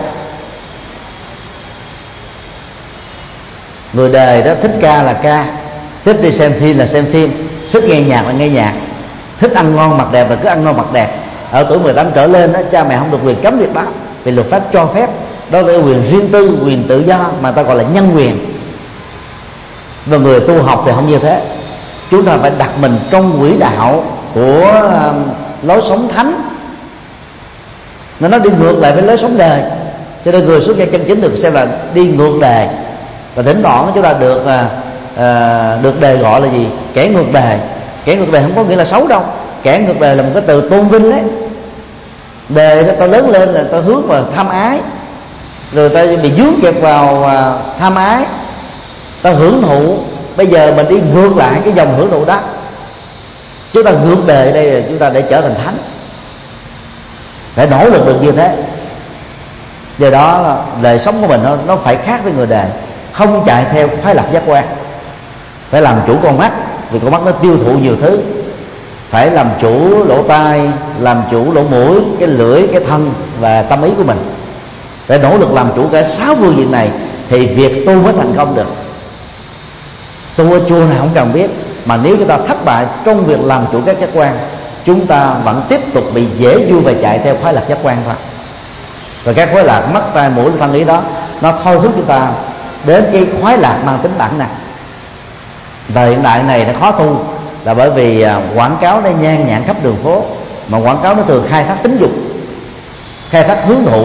Người đời đó thích ca là ca, thích đi xem phim là xem phim, thích nghe nhạc là nghe nhạc, thích ăn ngon mặc đẹp là cứ ăn ngon mặc đẹp. Ở tuổi 18 trở lên đó, cha mẹ không được quyền cấm việc đó, vì luật pháp cho phép. Đó là quyền riêng tư, quyền tự do mà ta gọi là nhân quyền. Và người tu học thì không như thế. Chúng ta phải đặt mình trong quỹ đạo của lối sống thánh, nó đi ngược lại với lối sống đời. Cho nên người xuất gia chân chính được xem là đi ngược đời. Và thỉnh thoảng chúng ta được đề gọi là gì? Kẻ ngược đời. Kẻ ngược đời không có nghĩa là xấu đâu. Kẻ ngược đời là một cái từ tôn vinh đấy. Đời ta lớn lên là ta hướng vào tham ái, rồi ta bị dướng kẹp vào tham ái, ta hưởng thụ. Bây giờ mình đi ngược lại cái dòng hưởng thụ đó. Chúng ta ngược đời ở đây là chúng ta để trở thành thánh, phải nỗ lực được như thế. Do đó đời sống của mình nó phải khác với người đời, không chạy theo khoái lạc giác quan, phải làm chủ con mắt, vì con mắt nó tiêu thụ nhiều thứ, phải làm chủ lỗ tai, làm chủ lỗ mũi, cái lưỡi, cái thân và tâm ý của mình, phải nỗ lực làm chủ cả 6 phương diện này thì việc tu mới thành công được. Tu ở chùa nào không cần biết, mà nếu chúng ta thất bại trong việc làm chủ các giác quan, chúng ta vẫn tiếp tục bị dễ vui và chạy theo khoái lạc giác quan thôi. Và các khoái lạc mắt, tai, mũi, thân, ý đó nó thôi thúc chúng ta đến cái khoái lạc mang tính bản năng. Thời hiện đại này nó khó tu là bởi vì quảng cáo nó nhan nhản khắp đường phố, mà quảng cáo nó thường khai thác tính dục, khai thác hướng thụ.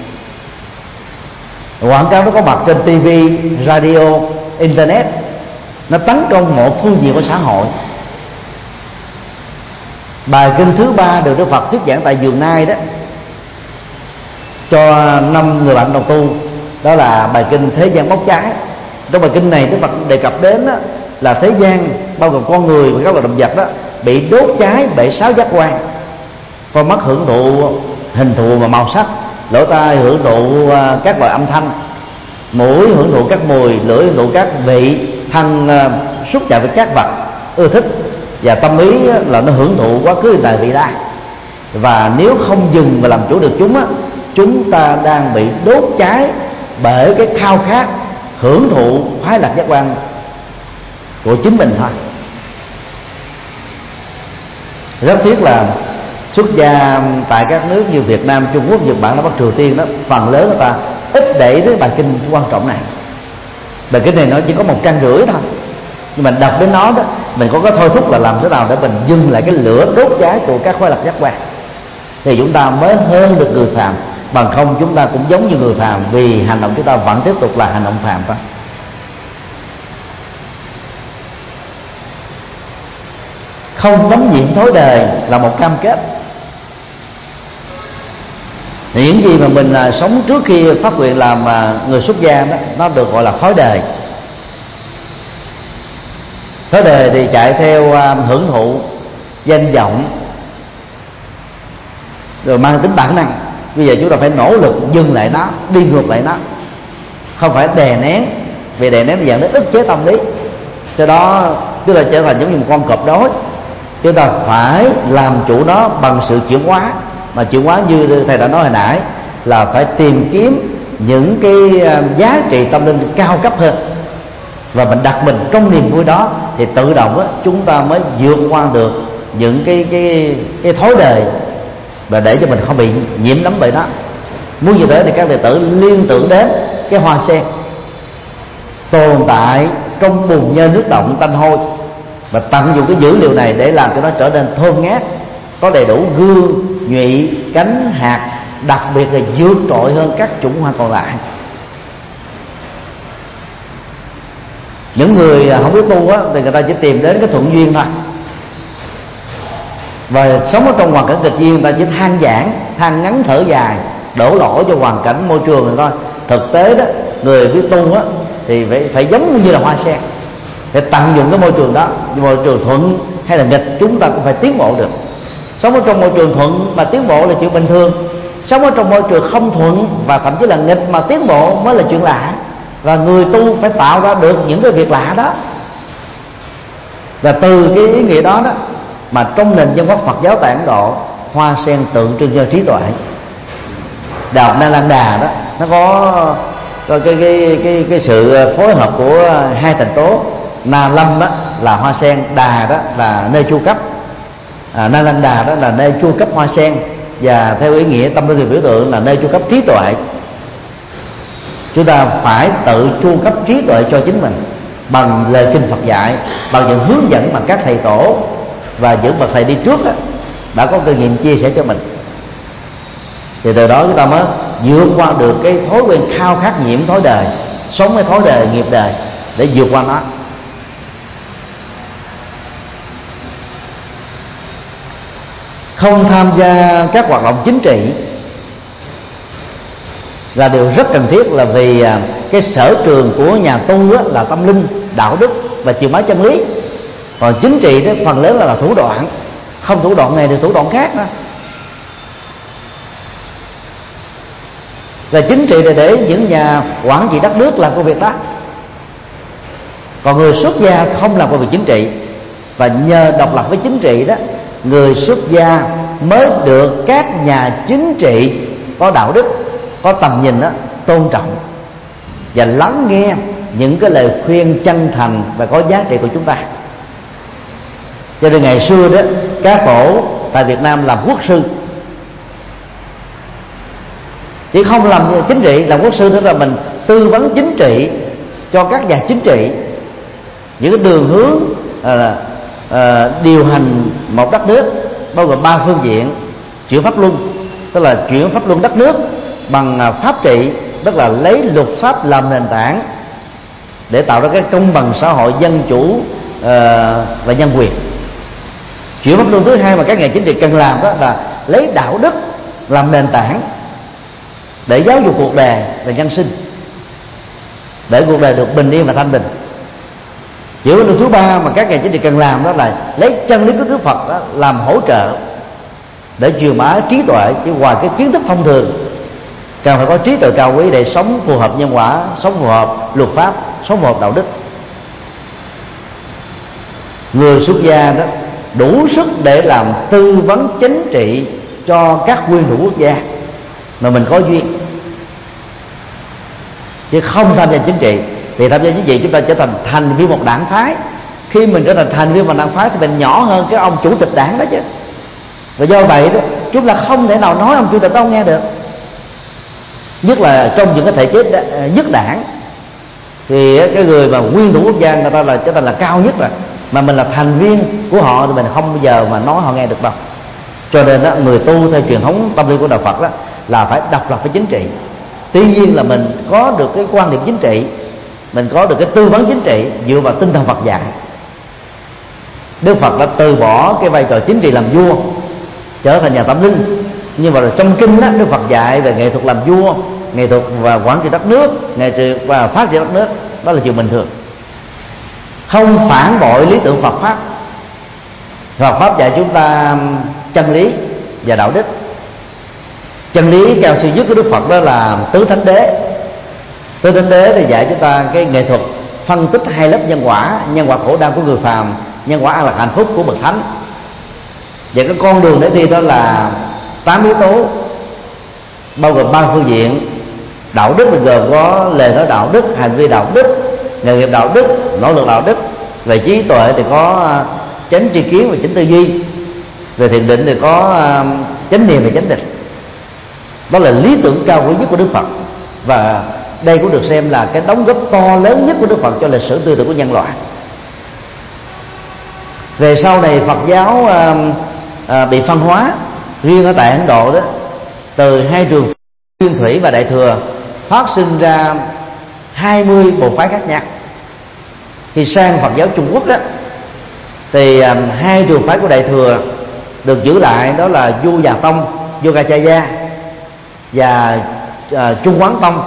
Quảng cáo nó có mặt trên TV, radio, internet, nó tấn công một phương diện của xã hội. Bài kinh thứ 3 được Đức Phật thuyết giảng tại Vườn Nai đó cho 5 người bạn đồng tu, đó là bài kinh Thế gian bốc cháy. Trong bài kinh này Đức Phật đề cập đến đó là thế gian bao gồm con người và các loài động vật đó bị đốt cháy bởi 6 giác quan. Con mắt hưởng thụ hình thù và màu sắc, lỗ tai hưởng thụ các loại âm thanh, mũi hưởng thụ các mùi, lưỡi hưởng thụ các vị, thân xúc chạm với các vật ưa thích, và tâm ý là nó hưởng thụ quá khứ hiện tại vị lai. Và nếu không dừng và làm chủ được chúng á, chúng ta đang bị đốt cháy bởi cái khao khát hưởng thụ khoái lạc giác quan của chính mình thôi. Rất tiếc là xuất gia tại các nước như Việt Nam, Trung Quốc, Nhật Bản, Bắc Triều Tiên đó, phần lớn người ta ít để đến bài kinh quan trọng này. Bài kinh này nó chỉ có 1 trang rưỡi thôi, nhưng mà đọc đến nó đó mình có cái thôi thúc là làm thế nào để mình dừng lại cái lửa đốt cháy của các khoái lạc giác quan, thì chúng ta mới hơn được người phàm. Bằng không chúng ta cũng giống như người phàm, vì hành động chúng ta vẫn tiếp tục là hành động phàm thôi. Không đắm nhiễm thói đời là một cam kết. Những gì mà mình sống trước khi phát nguyện làm người xuất gia đó, nó được gọi là thói đời. Thói đời thì chạy theo hưởng thụ danh vọng, rồi mang tính bản năng. Bây giờ chúng ta phải nỗ lực dừng lại nó, đi ngược lại nó, không phải đè nén, vì đè nén nó dẫn đến ức chế tâm lý. Do đó chúng ta trở thành giống như một con cọp đói. Chúng ta phải làm chủ nó bằng sự chuyển hóa, mà chuyển hóa như thầy đã nói hồi nãy là phải tìm kiếm những cái giá trị tâm linh cao cấp hơn, và mình đặt mình trong niềm vui đó thì tự động á, chúng ta mới vượt qua được những cái thói đời, và để cho mình không bị nhiễm đắm bởi nó. Muốn như thế thì các đệ tử liên tưởng đến cái hoa sen tồn tại trong bùn nhơ nước động tanh hôi, và tận dụng cái dữ liệu này để làm cho nó trở nên thơm ngát, có đầy đủ gương, nhụy, cánh, hạt, đặc biệt là vượt trội hơn các chủng hoa còn lại. Những người không biết tu á, thì người ta chỉ tìm đến cái thuận duyên thôi, và sống ở trong hoàn cảnh nghịch duyên, người ta chỉ than vãn, than ngắn thở dài, đổ lỗi cho hoàn cảnh môi trường rồi thôi. Thực tế đó, người biết tu á thì phải giống như là hoa sen, để tận dụng cái môi trường đó. Môi trường thuận hay là nghịch, chúng ta cũng phải tiến bộ được. Sống ở trong môi trường thuận mà tiến bộ là chuyện bình thường, sống ở trong môi trường không thuận và thậm chí là nghịch mà tiến bộ mới là chuyện lạ. Và người tu phải tạo ra được những cái việc lạ đó. Và từ cái ý nghĩa đó đó mà trong nền văn hóa Phật giáo tại Ấn Độ, hoa sen tượng trưng cho trí tuệ. Đại học Nalanda đó nó có cái sự phối hợp của 2 thành tố. Na Lâm đó là hoa sen, Đà đó là nơi chu cấp. Nalanda đó là nơi chu cấp hoa sen, và theo ý nghĩa tâm linh thì biểu tượng là nơi chu cấp trí tuệ. Chúng ta phải tự chu cấp trí tuệ cho chính mình bằng lời kinh Phật dạy, bằng những hướng dẫn mà các thầy tổ và những bậc thầy đi trước đó, đã có kinh nghiệm chia sẻ cho mình. Thì từ đó chúng ta mới vượt qua được cái thói quen khao khát nhiễm thói đời, sống với thói đời, nghiệp đời, để vượt qua nó. Không tham gia các hoạt động chính trị là điều rất cần thiết, là vì cái sở trường của nhà tu là tâm linh, đạo đức và truyền bá chân lý. Còn chính trị đó phần lớn là thủ đoạn, không thủ đoạn này thì thủ đoạn khác đó. Và chính trị là để những nhà quản trị đất nước làm công việc đó. Còn người xuất gia không làm công việc chính trị, và nhờ độc lập với chính trị đó, người xuất gia mới được các nhà chính trị có đạo đức, có tầm nhìn đó tôn trọng và lắng nghe những cái lời khuyên chân thành và có giá trị của chúng ta. Cho nên ngày xưa đó, các tổ tại Việt Nam làm quốc sư, chỉ không làm chính trị. Làm quốc sư tức là mình tư vấn chính trị cho các nhà chính trị, những cái đường hướng điều hành một đất nước bao gồm 3 phương diện: chuyển pháp luân, tức là chuyển pháp luân đất nước bằng pháp trị, tức là lấy luật pháp làm nền tảng để tạo ra cái công bằng xã hội, dân chủ và nhân quyền. Chuyển pháp luân thứ hai mà các nhà chính trị cần làm đó là lấy đạo đức làm nền tảng để giáo dục cuộc đời và nhân sinh, để cuộc đời được bình yên và thanh bình. Chuyển pháp luân thứ ba mà các nhà chính trị cần làm đó là lấy chân lý của Đức Phật đó làm hỗ trợ để truyền bá trí tuệ, chứ ngoài cái kiến thức thông thường cần phải có trí tuệ cao quý để sống phù hợp nhân quả, sống phù hợp luật pháp, sống phù hợp đạo đức. Người xuất gia đó đủ sức để làm tư vấn chính trị cho các nguyên thủ quốc gia mà mình có duyên, chứ không tham gia chính trị. Thì tham gia chính trị chúng ta trở thành viên một đảng phái. Khi mình trở thành viên một đảng phái thì mình nhỏ hơn cái ông chủ tịch đảng đó chứ. Và do vậy đó, chúng ta không thể nào nói ông chủ tịch đó nghe được. Nhất là trong những cái thể chế nhất đảng thì cái người mà nguyên thủ quốc gia người ta là trở thành là cao nhất rồi, mà mình là thành viên của họ thì mình không bao giờ mà nói họ nghe được đâu. Cho nên đó, người tu theo truyền thống tâm linh của đạo Phật đó là phải độc lập với chính trị. Tuy nhiên là mình có được cái quan điểm chính trị, mình có được cái tư vấn chính trị dựa vào tinh thần Phật dạy. Đức Phật đã từ bỏ cái vai trò chính trị làm vua, trở thành nhà tâm linh. Nhưng mà trong kinh đó, Đức Phật dạy về nghệ thuật làm vua, nghệ thuật và quản trị đất nước, nghệ thuật và phát triển đất nước. Đó là chuyện bình thường, không phản bội lý tưởng Phật pháp. Phật pháp dạy chúng ta chân lý và đạo đức. Chân lý cao siêu nhất của Đức Phật đó là tứ thánh đế. Tứ thánh đế thì dạy chúng ta cái nghệ thuật phân tích hai lớp nhân quả: nhân quả khổ đau của người phàm, nhân quả an lạc hạnh phúc của bậc thánh. Và cái con đường để đi đó là 8 yếu tố, bao gồm 3 phương diện. Đạo đức thì gồm có lời nói đạo đức, hành vi đạo đức, nghề nghiệp đạo đức, nỗ lực đạo đức. Về trí tuệ thì có chánh tri kiến và chánh tư duy. Về thiền định thì có chánh niệm và chánh định. Đó là lý tưởng cao quý nhất của Đức Phật, và đây cũng được xem là cái đóng góp to lớn nhất của Đức Phật cho lịch sử tư tưởng của nhân loại. Về sau này Phật giáo bị phân hóa. Riêng ở tại Ấn Độ đó, từ hai trường Nguyên Thủy và Đại Thừa phát sinh ra 20 bộ phái khác nhau. Khi sang Phật giáo Trung Quốc đó thì hai trường phái của Đại Thừa được giữ lại, đó là Du Già Tông, Yogacaya, và Trung Quán Tông,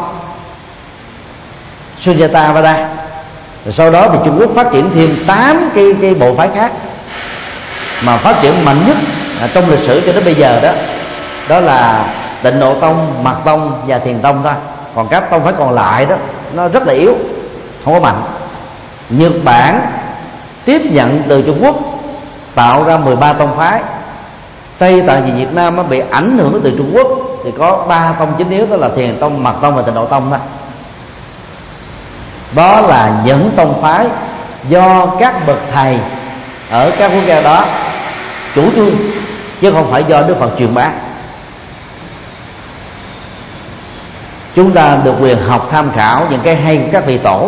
Sunyata. Rồi sau đó thì Trung Quốc phát triển thêm 8 cái bộ phái khác, mà phát triển mạnh nhất trong lịch sử cho đến bây giờ đó là Tịnh Độ Tông, Mật Tông và Thiền Tông thôi. Còn các tông phái còn lại đó nó rất là yếu, không có mạnh. Nhật Bản tiếp nhận từ Trung Quốc tạo ra 13 tông phái. Tây tại vì Việt Nam nó bị ảnh hưởng từ Trung Quốc thì có 3 tông chính yếu, đó là Thiền Tông, Mật Tông và Tịnh Độ Tông thôi. Đó là những tông phái do các bậc thầy ở các quốc gia đó chủ trương, chứ không phải do Đức Phật truyền bá. Chúng ta được quyền học tham khảo những cái hay của các vị tổ.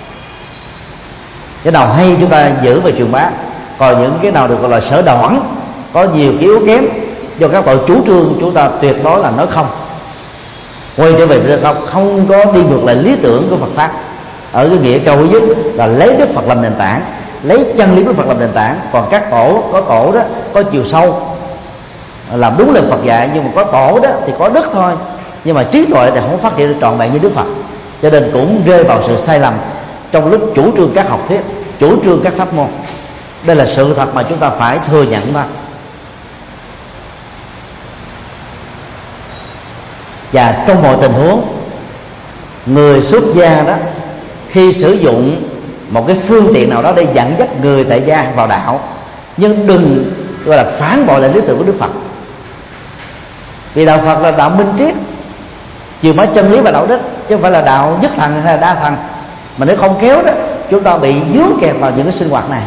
Cái nào hay chúng ta giữ và truyền bá, còn những cái nào được gọi là sở đoản, có nhiều yếu kém do các tổ chủ trương, chúng ta tuyệt đối là nói không. Quay trở về không có đi ngược lại lý tưởng của Phật pháp, ở cái nghĩa cao quý nhất là lấy Đức Phật làm nền tảng, lấy chân lý của Phật làm nền tảng. Còn các tổ, có tổ đó có chiều sâu, làm đúng lời Phật dạy, nhưng mà có tổ đó thì có đức thôi, nhưng mà trí tuệ thì không phát triển được trọn vẹn như Đức Phật. Cho nên cũng rơi vào sự sai lầm trong lúc chủ trương các học thuyết, chủ trương các pháp môn. Đây là sự thật mà chúng ta phải thừa nhận thôi. Và trong mọi tình huống, người xuất gia đó khi sử dụng một cái phương tiện nào đó để dẫn dắt người tại gia vào đạo, nhưng đừng gọi là phản bội lại lý tưởng của Đức Phật. Vì đạo Phật là đạo minh triết, chiều mới chân lý và đạo đức, chứ không phải là đạo nhất thần hay là đa thần. Mà nếu không kéo đó, chúng ta bị vướng kẹt vào những cái sinh hoạt này.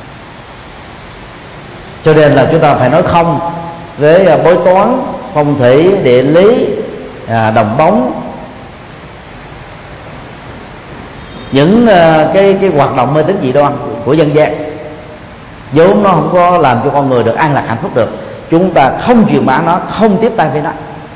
Cho nên là chúng ta phải nói không với bói toán, phong thủy, địa lý, đồng bóng, những cái hoạt động mê tín dị đoan của dân gian, vốn nó không có làm cho con người được an lạc hạnh phúc được. Chúng ta không truyền bá nó, không tiếp tay với nó.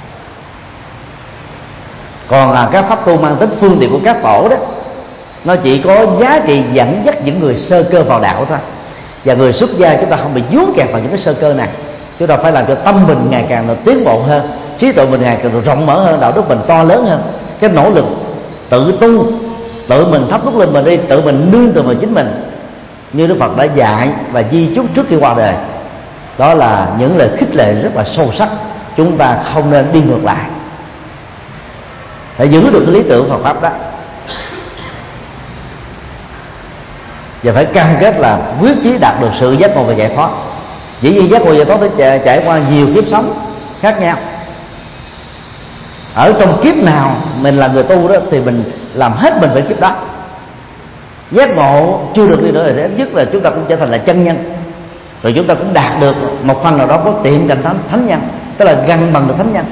Còn các pháp tu mang tính phương tiện của các tổ đó, nó chỉ có giá trị dẫn dắt những người sơ cơ vào đạo thôi. Và người xuất gia chúng ta không bị vướng kẹt vào những cái sơ cơ này. Chúng ta phải làm cho tâm mình ngày càng được tiến bộ hơn, trí tuệ mình ngày càng được rộng mở hơn, đạo đức mình to lớn hơn. Cái nỗ lực tự tu, tự mình thắp đúc lên mình đi, tự mình nương tựa vào chính mình, như Đức Phật đã dạy và di chúc trước khi qua đời. Đó là những lời khích lệ rất là sâu sắc. Chúng ta không nên đi ngược lại, phải giữ được cái lý tưởng Phật pháp đó, và phải cam kết là quyết chí đạt được sự giác ngộ và giải thoát. Dĩ nhiên giác ngộ và giải thoát phải trải qua nhiều kiếp sống khác nhau. Ở trong kiếp nào mình là người tu đó thì mình làm hết mình với kiếp đó. Giác ngộ chưa được đi nữa thì ít nhất là chúng ta cũng trở thành là chân nhân, rồi chúng ta cũng đạt được một phần nào đó có tiệm cận thánh nhân, tức là gần bằng được thánh nhân.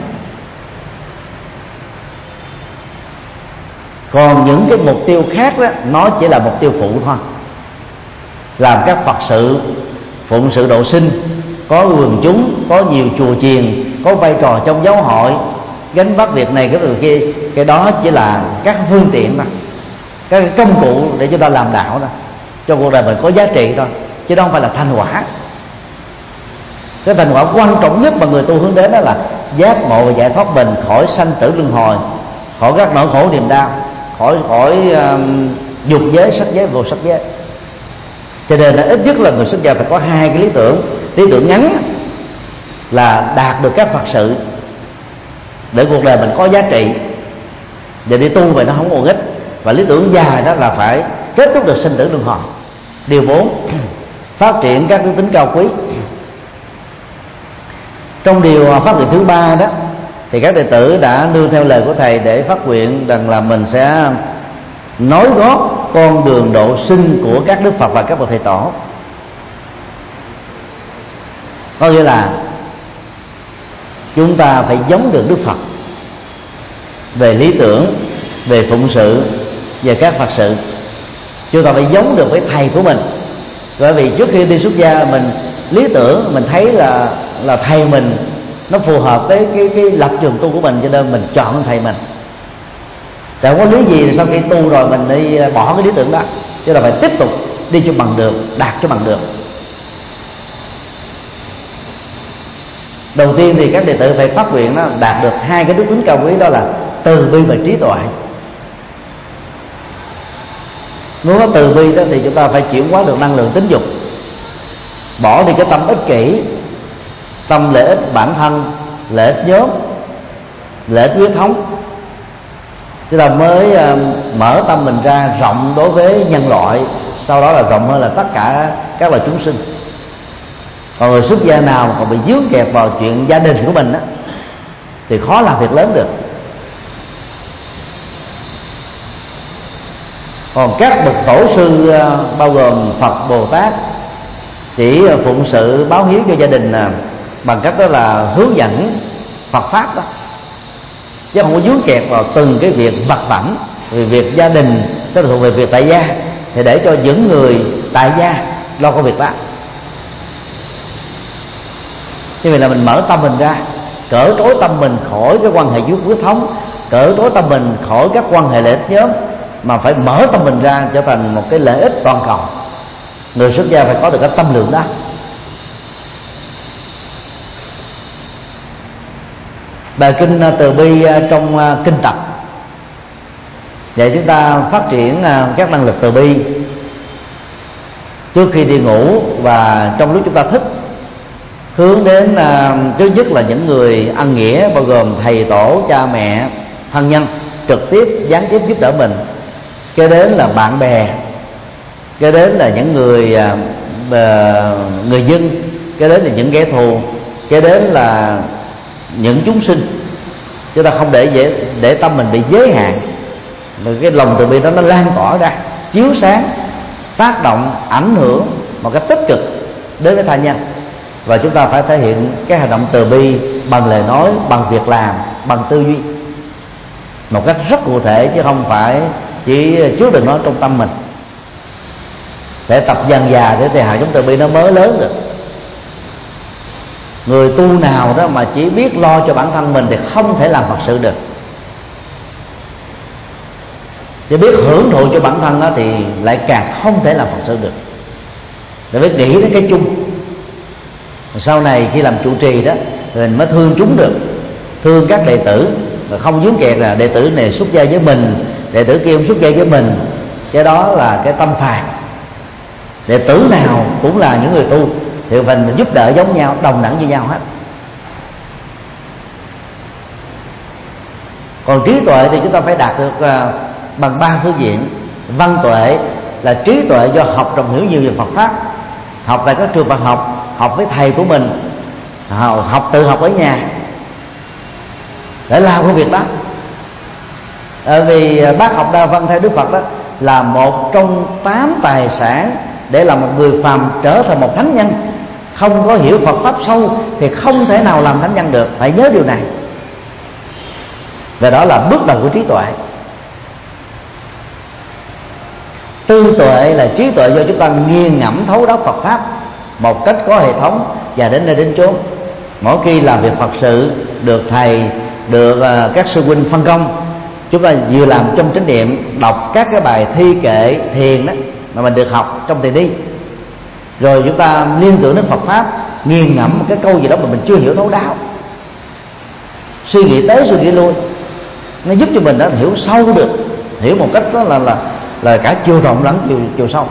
Còn những cái mục tiêu khác đó, nó chỉ là mục tiêu phụ thôi. Làm các Phật sự, phụng sự độ sinh, có quần chúng, có nhiều chùa chiền, có vai trò trong giáo hội, gánh vác việc này cái việc kia, cái đó chỉ là các phương tiện thôi, các công cụ để chúng ta làm đạo thôi, cho cuộc đời mình có giá trị thôi, chứ đó không phải là thành quả. Cái thành quả quan trọng nhất mà người tu hướng đến đó là giác ngộ và giải thoát mình khỏi sanh tử luân hồi, khỏi các nỗi khổ niềm đau, khỏi dục giới, sắc giới, vô sắc giới. Cho nên là ít nhất là người xuất gia phải có hai cái lý tưởng. Lý tưởng ngắn là đạt được các Phật sự để cuộc đời mình có giá trị, và đi tu về nó không uổng ích. Và lý tưởng dài đó là phải kết thúc được sinh tử luân hồi. Điều 4, phát triển các đức tính cao quý. Trong điều phát nguyện thứ 3 đó thì các đệ tử đã nương theo lời của thầy để phát nguyện rằng là mình sẽ nối gót con đường độ sinh của các đức Phật và các bậc thầy tổ. Có nghĩa là chúng ta phải giống được Đức Phật về lý tưởng, về phụng sự, về các Phật sự. Chúng ta phải giống được với thầy của mình. Bởi vì trước khi đi xuất gia, mình lý tưởng mình thấy là thầy mình nó phù hợp với cái lập trường tu của mình, cho nên mình chọn thầy mình. Tại không có lý gì sau khi tu rồi mình đi bỏ cái lý tưởng đó, chứ là phải tiếp tục đi cho bằng được, đạt cho bằng được. Đầu tiên thì các đệ tử phải phát nguyện nó đạt được hai cái đức tính cao quý, đó là từ bi và trí tuệ. Muốn có từ bi đó thì chúng ta phải chuyển hóa được năng lượng tính dục, bỏ đi cái tâm ích kỷ, tâm lợi ích bản thân, lợi ích nhóm, lợi ích huyết thống. Chúng ta mới mở tâm mình ra rộng đối với nhân loại, sau đó là rộng hơn là tất cả các loài chúng sinh. Còn người xuất gia nào còn bị dướng kẹt vào chuyện gia đình của mình á, thì khó làm việc lớn được. Còn các bậc tổ sư bao gồm Phật, Bồ Tát chỉ phụng sự báo hiếu cho gia đình bằng cách đó là hướng dẫn Phật pháp đó, chứ không có dướng kẹt vào từng cái việc vật vãnh. Vì việc gia đình tức là thuộc về việc tại gia, thì để cho những người tại gia lo công việc đó. Như vậy là mình mở tâm mình ra, cởi trói tâm mình khỏi cái quan hệ huyết thống, cởi trói tâm mình khỏi các quan hệ lợi ích nhóm, mà phải mở tâm mình ra trở thành một cái lợi ích toàn cầu. Người xuất gia phải có được cái tâm lượng đó. Bài kinh Từ Bi trong kinh tập để chúng ta phát triển các năng lực từ bi trước khi đi ngủ và trong lúc chúng ta thức. hướng đến trước nhất là những người ăn nghĩa, bao gồm thầy tổ, cha mẹ, thân nhân trực tiếp gián tiếp giúp đỡ mình. Kế đến là bạn bè, kế đến là những người dân, kế đến là những kẻ thù, kế đến là những chúng sinh. Chúng ta không để tâm mình bị giới hạn, rồi cái lòng từ bi đó nó lan tỏa ra, chiếu sáng, tác động, ảnh hưởng một cách tích cực đến với tha nhân. Và chúng ta phải thể hiện cái hành động từ bi bằng lời nói, bằng việc làm, bằng tư duy một cách rất cụ thể, chứ không phải chỉ chứa đựng nó trong tâm mình. Để tập dần dà để hạt giống từ bi nó mới lớn được. Người tu nào đó mà chỉ biết lo cho bản thân mình thì không thể làm Phật sự được. Chỉ biết hưởng thụ cho bản thân đó thì lại càng không thể làm Phật sự được. Để biết nghĩ đến cái chung. Sau này khi làm trụ trì đó thì mình mới thương chúng được, thương các đệ tử, và không dướng kẹt là đệ tử này xuất gia với mình, đệ tử kia không xuất gia với mình. Cái đó là cái tâm phàm. Đệ tử nào cũng là những người tu thì mình giúp đỡ giống nhau, đồng đẳng như nhau hết. Còn trí tuệ thì chúng ta phải đạt được bằng 3 phương diện. Văn tuệ là trí tuệ do học rộng hiểu nhiều về Phật pháp, học tại các trường Phật học, học với thầy của mình, tự học ở nhà để làm công việc đó. Vì bác học đa văn theo Đức Phật đó là một trong 8 tài sản để làm một người phàm trở thành một thánh nhân. Không có hiểu Phật pháp sâu thì không thể nào làm thánh nhân được, phải nhớ điều này. Và đó là bước đầu của trí tuệ. Tư tuệ là trí tuệ do chúng ta nghiền ngẫm thấu đáo Phật pháp một cách có hệ thống và đến nơi đến chốn. Mỗi khi làm việc Phật sự, được thầy, được các sư huynh phân công, chúng ta vừa làm trong chánh niệm, đọc các cái bài thi kệ thiền đó mà mình được học trong thiền đi, rồi chúng ta liên tưởng đến Phật pháp, nghiền ngẫm một cái câu gì đó mà mình chưa hiểu thấu đáo, suy nghĩ tới suy nghĩ lui, nó giúp cho mình đã hiểu sâu được, hiểu một cách đó là cả chiều rộng lẫn chiều sâu.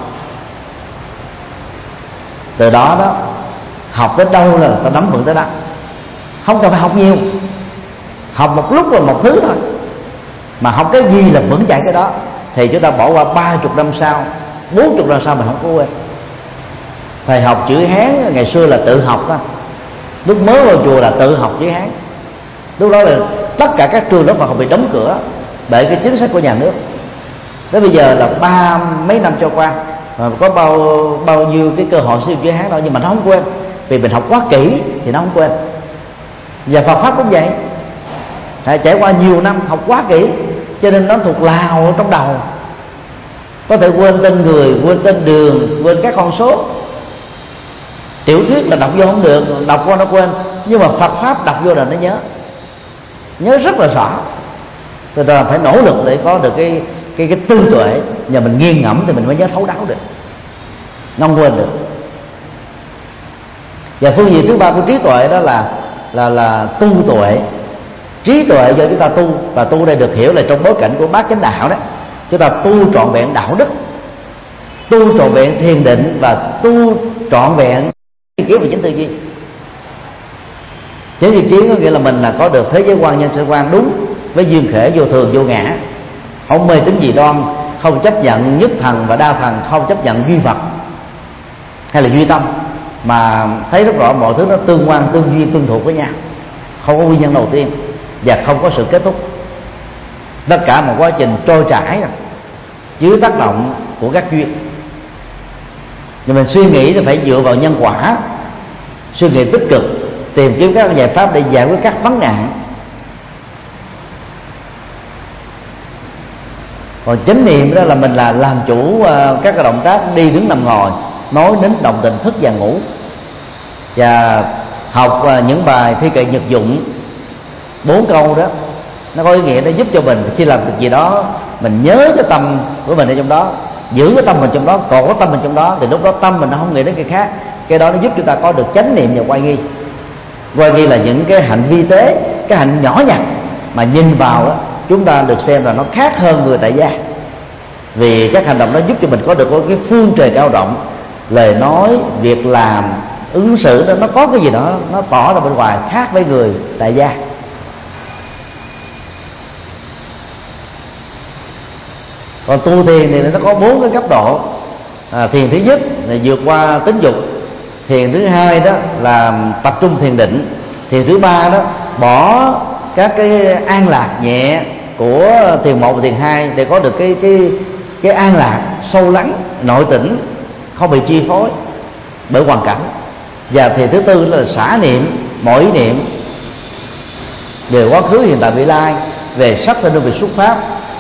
Từ đó đó học tới đâu là ta nắm vững tới đó, không cần phải học nhiều, học một lúc là một thứ thôi, mà học cái gì là vững chạy cái đó, thì chúng ta bỏ qua 30 năm sau, 40 năm sau mình không có quên. Thầy học chữ Hán ngày xưa là tự học đó, lúc mới vào chùa là tự học chữ Hán. Lúc đó là tất cả các trường lớp Phật học bị đóng cửa bởi cái chính sách của nhà nước. Tới bây giờ là 30 mấy năm trôi qua, mà có bao nhiêu cái cơ hội sử dụng chữ Hán đâu, nhưng mà nó không quên, vì mình học quá kỹ thì nó không quên. Và Phật pháp cũng vậy, trải qua nhiều năm học quá kỹ cho nên nó thuộc lào trong đầu, có thể quên tên người, quên tên đường, quên các con số. Tiểu thuyết là đọc vô không được, đọc qua nó quên, nhưng mà Phật pháp đọc vô là nó nhớ rất là rõ. Cho nên phải nỗ lực để có được cái tư tuệ, nhờ mình nghiền ngẫm thì mình mới nhớ thấu đáo được, nó không quên được. Và phương diện thứ ba của trí tuệ đó là tu tuệ. Trí tuệ do chúng ta tu, và tu đây được hiểu là trong bối cảnh của bát chánh đạo đó, chúng ta tu trọn vẹn đạo đức, tu trọn vẹn thiền định, và tu trọn vẹn ý kiến và chính tư duy. Chính ý kiến có nghĩa là mình là có được thế giới quan, nhân sinh quan đúng với duyên khể vô thường vô ngã, không mê tín dị đoan, không chấp nhận nhất thần và đa thần, không chấp nhận duy vật hay là duy tâm, mà thấy rất rõ mọi thứ nó tương quan, tương duyên, tương thuộc với nhau, không có nguyên nhân đầu tiên và không có sự kết thúc. Tất cả một quá trình trôi chảy dưới tác động của các duyên. Nhưng mình suy nghĩ thì phải dựa vào nhân quả, suy nghĩ tích cực, tìm kiếm các giải pháp để giải quyết các vấn nạn. Còn chánh niệm đó là mình là làm chủ các cái động tác đi đứng nằm ngồi, nói đến động tình thức và ngủ. Và học những bài thi kệ nhật dụng 4 câu đó, nó có ý nghĩa, nó giúp cho mình khi làm việc gì đó mình nhớ cái tâm của mình ở trong đó, giữ cái tâm mình trong đó, còn có tâm mình trong đó, thì lúc đó tâm mình nó không nghĩ đến cái khác. Cái đó nó giúp chúng ta có được chánh niệm và quay nghi. Quay nghi là những cái hạnh vi tế, cái hạnh nhỏ nhặt mà nhìn vào đó chúng ta được xem là nó khác hơn người tại gia, vì các hành động đó giúp cho mình có được cái phương trời cao rộng, lời nói, việc làm, ứng xử đó nó có cái gì đó nó tỏ ra bên ngoài khác với người tại gia. Còn tu thiền thì nó có 4 cái cấp độ. Thiền thứ nhất là vượt qua tính dục, thiền thứ hai đó là tập trung thiền định, thiền thứ ba đó bỏ các cái an lạc nhẹ của thiền 1 và thiền 2 để có được cái an lạc sâu lắng, nội tỉnh, không bị chi phối bởi hoàn cảnh. Và thiền thứ tư là xả niệm mọi ý niệm về quá khứ, hiện tại, vị lai, về sắc thân, về xuất pháp,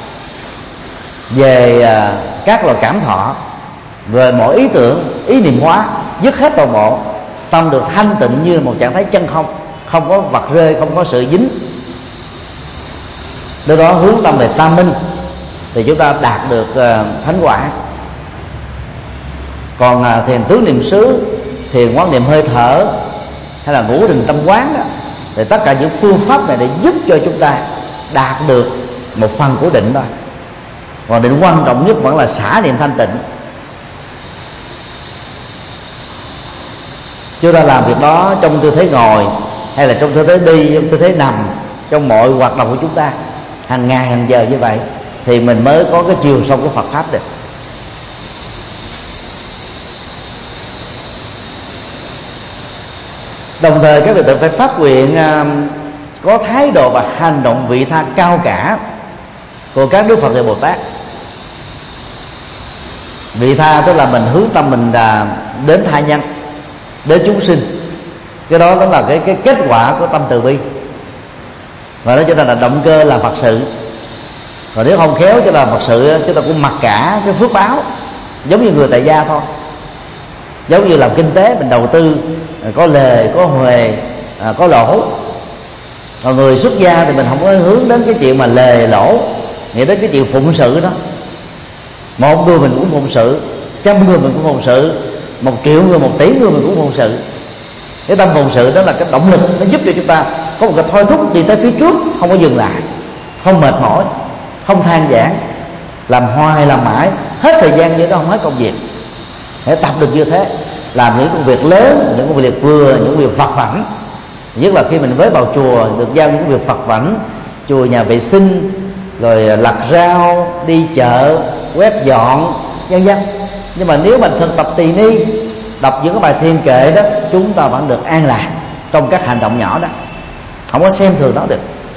về các loại cảm thọ, về mọi ý tưởng, ý niệm hóa, dứt hết toàn bộ. Tâm được thanh tịnh như một trạng thái chân không, không có vật rơi, không có sự dính. Từ đó hướng tâm về tam minh thì chúng ta đạt được thánh quả. Còn thiền tứ niệm xứ, thiền quán niệm hơi thở hay là ngũ định tâm quán đó, thì tất cả những phương pháp này để giúp cho chúng ta đạt được một phần của định thôi. Còn định quan trọng nhất vẫn là xả niệm thanh tịnh. Chúng ta làm việc đó trong tư thế ngồi hay là trong tư thế đi, trong tư thế nằm, trong mọi hoạt động của chúng ta hàng ngày hàng giờ như vậy thì mình mới có cái chiều sâu của Phật pháp được. Đồng thời các đệ tử phải phát nguyện có thái độ và hành động vị tha cao cả của các Đức Phật và Bồ Tát. Vị tha tức là mình hướng tâm mình đến tha nhân, đến chúng sinh. Cái đó là cái kết quả của tâm từ bi, và nó cho ta là động cơ làm Phật sự. Còn nếu không khéo cho làm Phật sự, chúng ta cũng mặc cả cái phước báo giống như người tại gia thôi. Giống như làm kinh tế, mình đầu tư có lề, có huề, có lỗ. Còn người xuất gia thì mình không có hướng đến cái chuyện mà lề lỗ, nghĩ đến cái chuyện phụng sự đó. 1 người mình cũng phụng sự, 100 người mình cũng phụng sự, 1 triệu người, 1 tỷ người mình cũng phụng sự. Cái tâm phụng sự đó là cái động lực, nó giúp cho chúng ta có một cái thôi thúc đi tới phía trước, không có dừng lại, không mệt mỏi, không than vãn, làm hoài làm mãi, hết thời gian vậy đó không hết công việc. Để tập được như thế, làm những công việc lớn, những công việc vừa, những việc vặt vãnh. Nhất là khi mình mới vào chùa được giao những việc vặt vãnh, chùa nhà vệ sinh, rồi lặt rau, đi chợ, quét dọn, vân vân. Nhưng mà nếu mình thực tập tỳ ni, đọc những cái bài thiên kệ đó, chúng ta vẫn được an lạc trong các hành động nhỏ đó, không có xem thường nó được.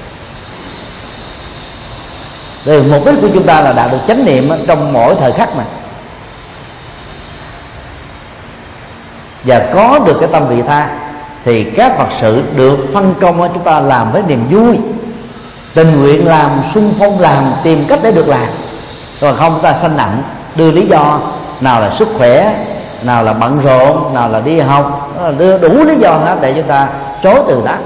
Vì mục đích của chúng ta là đạt được chánh niệm trong mỗi thời khắc mà, và có được cái tâm vị tha thì các Phật sự được phân công chúng ta làm với niềm vui, tình nguyện làm, xung phong làm, tìm cách để được làm. Còn không chúng ta sanh nặng, đưa lý do, nào là sức khỏe, nào là bận rộn, nào là đi học, đưa đủ lý do hết để chúng ta chối từ đó.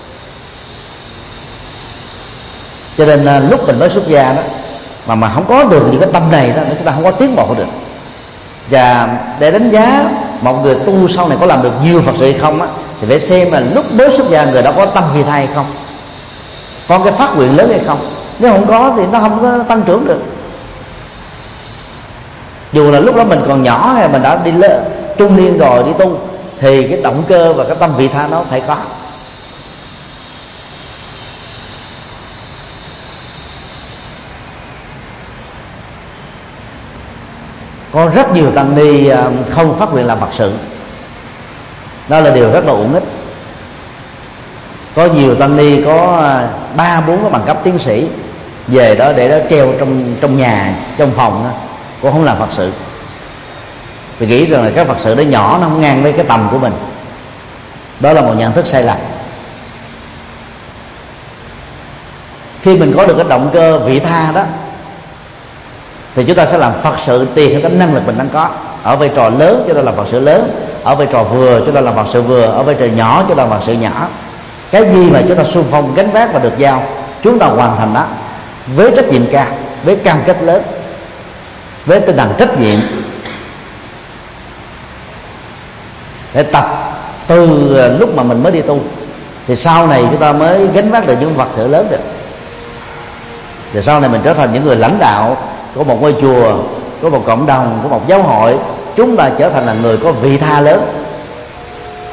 Cho nên lúc mình mới xuất gia đó mà không có được những cái tâm này đó, chúng ta không có tiến bộ được. Và để đánh giá một người tu sau này có làm được nhiều Phật sự hay không á, thì phải xem là lúc mới xuất gia người đó có tâm vị tha hay không, có cái phát nguyện lớn hay không. Nếu không có thì nó không có tăng trưởng được. Dù là lúc đó mình còn nhỏ hay mình đã đi lớn, trung niên rồi đi tu, thì cái động cơ và cái tâm vị tha nó phải có. Có rất nhiều tăng ni không phát nguyện làm Phật sự, đó là điều rất là uổng ích. Có nhiều tăng ni có 3-4 cái bằng cấp tiến sĩ về đó để đó treo trong nhà, trong phòng đó, cũng không làm Phật sự. Vì nghĩ rằng là các Phật sự đó nhỏ, nó không ngang với cái tầm của mình. Đó là một nhận thức sai lầm. Khi mình có được cái động cơ vị tha đó thì chúng ta sẽ làm Phật sự tùy theo cái năng lực mình đang có. Ở vai trò lớn chúng ta làm Phật sự lớn, ở vai trò vừa chúng ta làm Phật sự vừa, ở vai trò nhỏ chúng ta làm Phật sự nhỏ. Cái gì mà chúng ta xung phong gánh vác và được giao, chúng ta hoàn thành đó với trách nhiệm cao, với cam kết lớn, với tinh thần trách nhiệm, để tập từ lúc mà mình mới đi tu, thì sau này chúng ta mới gánh vác được những Phật sự lớn được. Thì sau này mình trở thành những người lãnh đạo của một ngôi chùa, của một cộng đồng, của một giáo hội, chúng ta trở thành là người có vị tha lớn.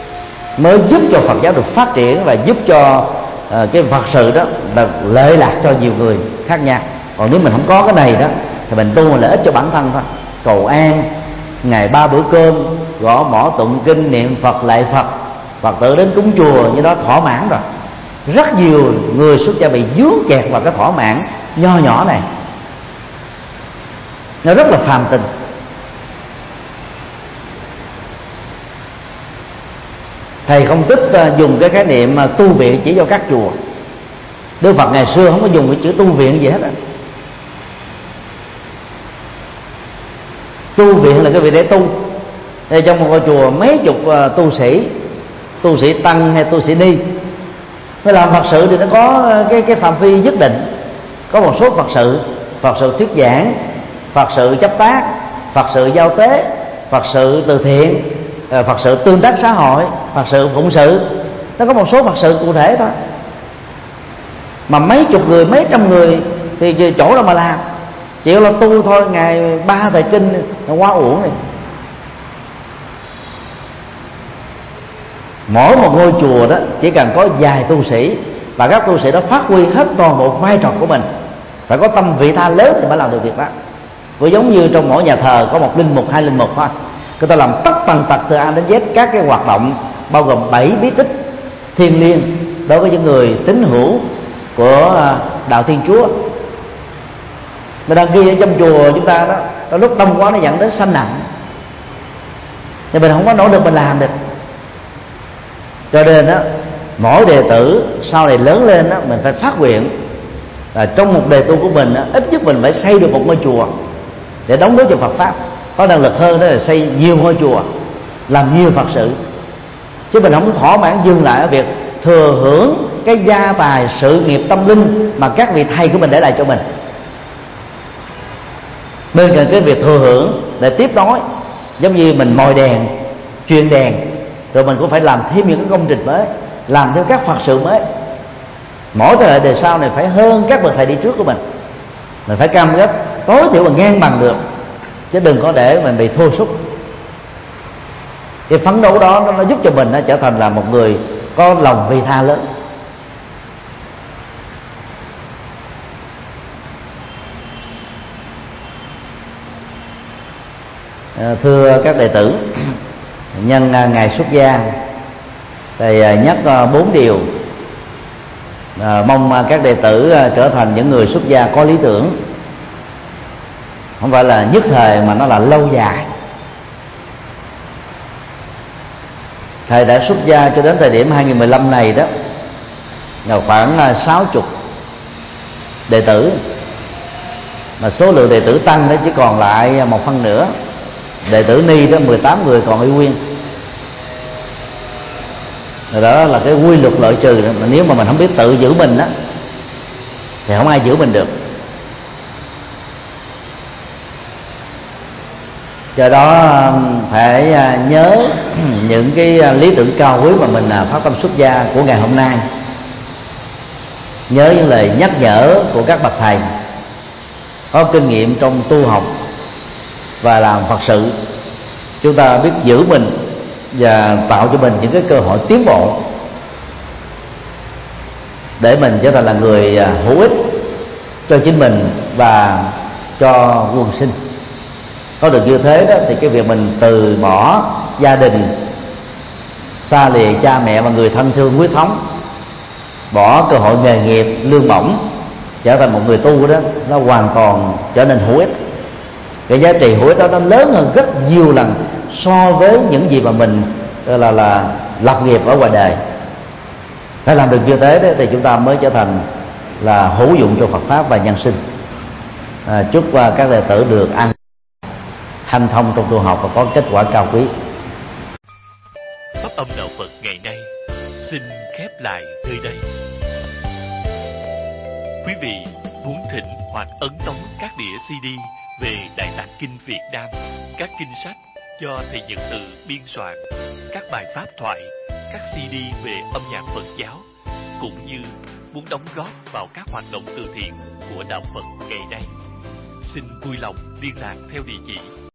mới giúp cho Phật giáo được phát triển và giúp cho cái Phật sự đó là lợi lạc cho nhiều người khác nhau. Còn nếu mình không có cái này đó thì mình tu lợi ích cho bản thân thôi, cầu an ngày 3 bữa cơm, gõ mõ tụng kinh, niệm Phật, lạy Phật, Phật tử đến cúng chùa, như đó thỏa mãn rồi. Rất nhiều người xuất gia bị vướng kẹt vào cái thỏa mãn nho nhỏ này, nó rất là phàm tình. Thầy không thích dùng cái khái niệm tu viện chỉ cho các chùa. Đức Phật ngày xưa không có dùng cái chữ tu viện gì hết á. Tu viện là cái việc để tu. Đây trong một ngôi chùa mấy chục tu sĩ tăng hay tu sĩ ni, mới làm Phật sự thì nó có cái phạm vi nhất định. Có một số Phật sự thuyết giảng, Phật sự chấp tác, Phật sự giao tế, Phật sự từ thiện, Phật sự tương tác xã hội, Phật sự phụng sự. Nó có một số Phật sự cụ thể thôi. Mà mấy chục người, mấy trăm người thì chỗ đâu mà làm. Chỉ là tu thôi, ngày 3 thời kinh là quá uổng này. Mỗi một ngôi chùa đó chỉ cần có vài tu sĩ, và các tu sĩ đó phát huy hết toàn bộ vai trò của mình, phải có tâm vị tha lớn thì mới làm được việc đó. Cũng giống như trong mỗi nhà thờ có một linh mục, 2 linh mục thôi, người ta làm tất tần tật từ A đến Z các cái hoạt động, bao gồm 7 bí tích thiêng liêng đối với những người tín hữu của đạo Thiên Chúa. Mà đăng ký ở trong chùa chúng ta đó, lúc đông quá nó dẫn đến sanh nặng, thì mình không có nỗ lực mình làm được. Cho nên đó, mỗi đệ tử sau này lớn lên đó, mình phải phát nguyện là trong một đề tu của mình đó, ít nhất mình phải xây được một ngôi chùa để đóng góp cho Phật pháp. Có năng lực hơn đó là xây nhiều ngôi chùa, làm nhiều Phật sự. Chứ mình không thỏa mãn dừng lại ở việc thừa hưởng cái gia tài sự nghiệp tâm linh mà các vị thầy của mình để lại cho mình. Bên cạnh cái việc thừa hưởng để tiếp nối, giống như mình mồi đèn, truyền đèn, rồi mình cũng phải làm thêm những cái công trình mới, làm thêm các Phật sự mới. Mỗi thế hệ đời sau này phải hơn các bậc thầy đi trước của mình. Mình phải cam kết tối thiểu là ngang bằng được, chứ đừng có để mình bị thua sút. Cái phấn đấu đó nó giúp cho mình nó trở thành là một người có lòng vị tha lớn. Thưa các đệ tử, nhân ngày xuất gia, thầy nhắc 4 điều, mong các đệ tử trở thành những người xuất gia có lý tưởng, không phải là nhất thời mà nó là lâu dài. Thầy đã xuất gia cho đến thời điểm 2015 này đó là khoảng 60 đệ tử, mà số lượng đệ tử tăng đó chỉ còn lại 1/2. Đệ tử ni đó 18 người còn y nguyên. Đó là cái quy luật loại trừ đó. Mà nếu mà mình không biết tự giữ mình á thì không ai giữ mình được. Do đó phải nhớ những cái lý tưởng cao quý mà mình phát tâm xuất gia của ngày hôm nay, nhớ những lời nhắc nhở của các bậc thầy có kinh nghiệm trong tu học và làm Phật sự. Chúng ta biết giữ mình và tạo cho mình những cái cơ hội tiến bộ để mình trở thành là người hữu ích cho chính mình và cho quần sinh. Có được như thế đó thì cái việc mình từ bỏ gia đình, xa lìa cha mẹ và người thân thương huyết thống, bỏ cơ hội nghề nghiệp, lương bổng, trở thành một người tu đó, nó hoàn toàn trở nên hữu ích. Cái giá trị hữu ích đó nó lớn hơn rất nhiều lần so với những gì mà mình là lập nghiệp ở ngoài đời. Phải làm được như thế đó, thì chúng ta mới trở thành là hữu dụng cho Phật pháp và nhân sinh. Chúc các đệ tử được an hanh thông trong tu học và có kết quả cao quý. Pháp âm đạo Phật ngày nay xin khép lại nơi đây. Quý vị muốn thỉnh hoặc ấn tống các đĩa CD về Đại Tạng Kinh Việt Nam, các kinh sách do thầy Nhật Từ biên soạn, các bài pháp thoại, các CD về âm nhạc Phật giáo, cũng như muốn đóng góp vào các hoạt động từ thiện của đạo Phật ngày nay, xin vui lòng liên lạc theo địa chỉ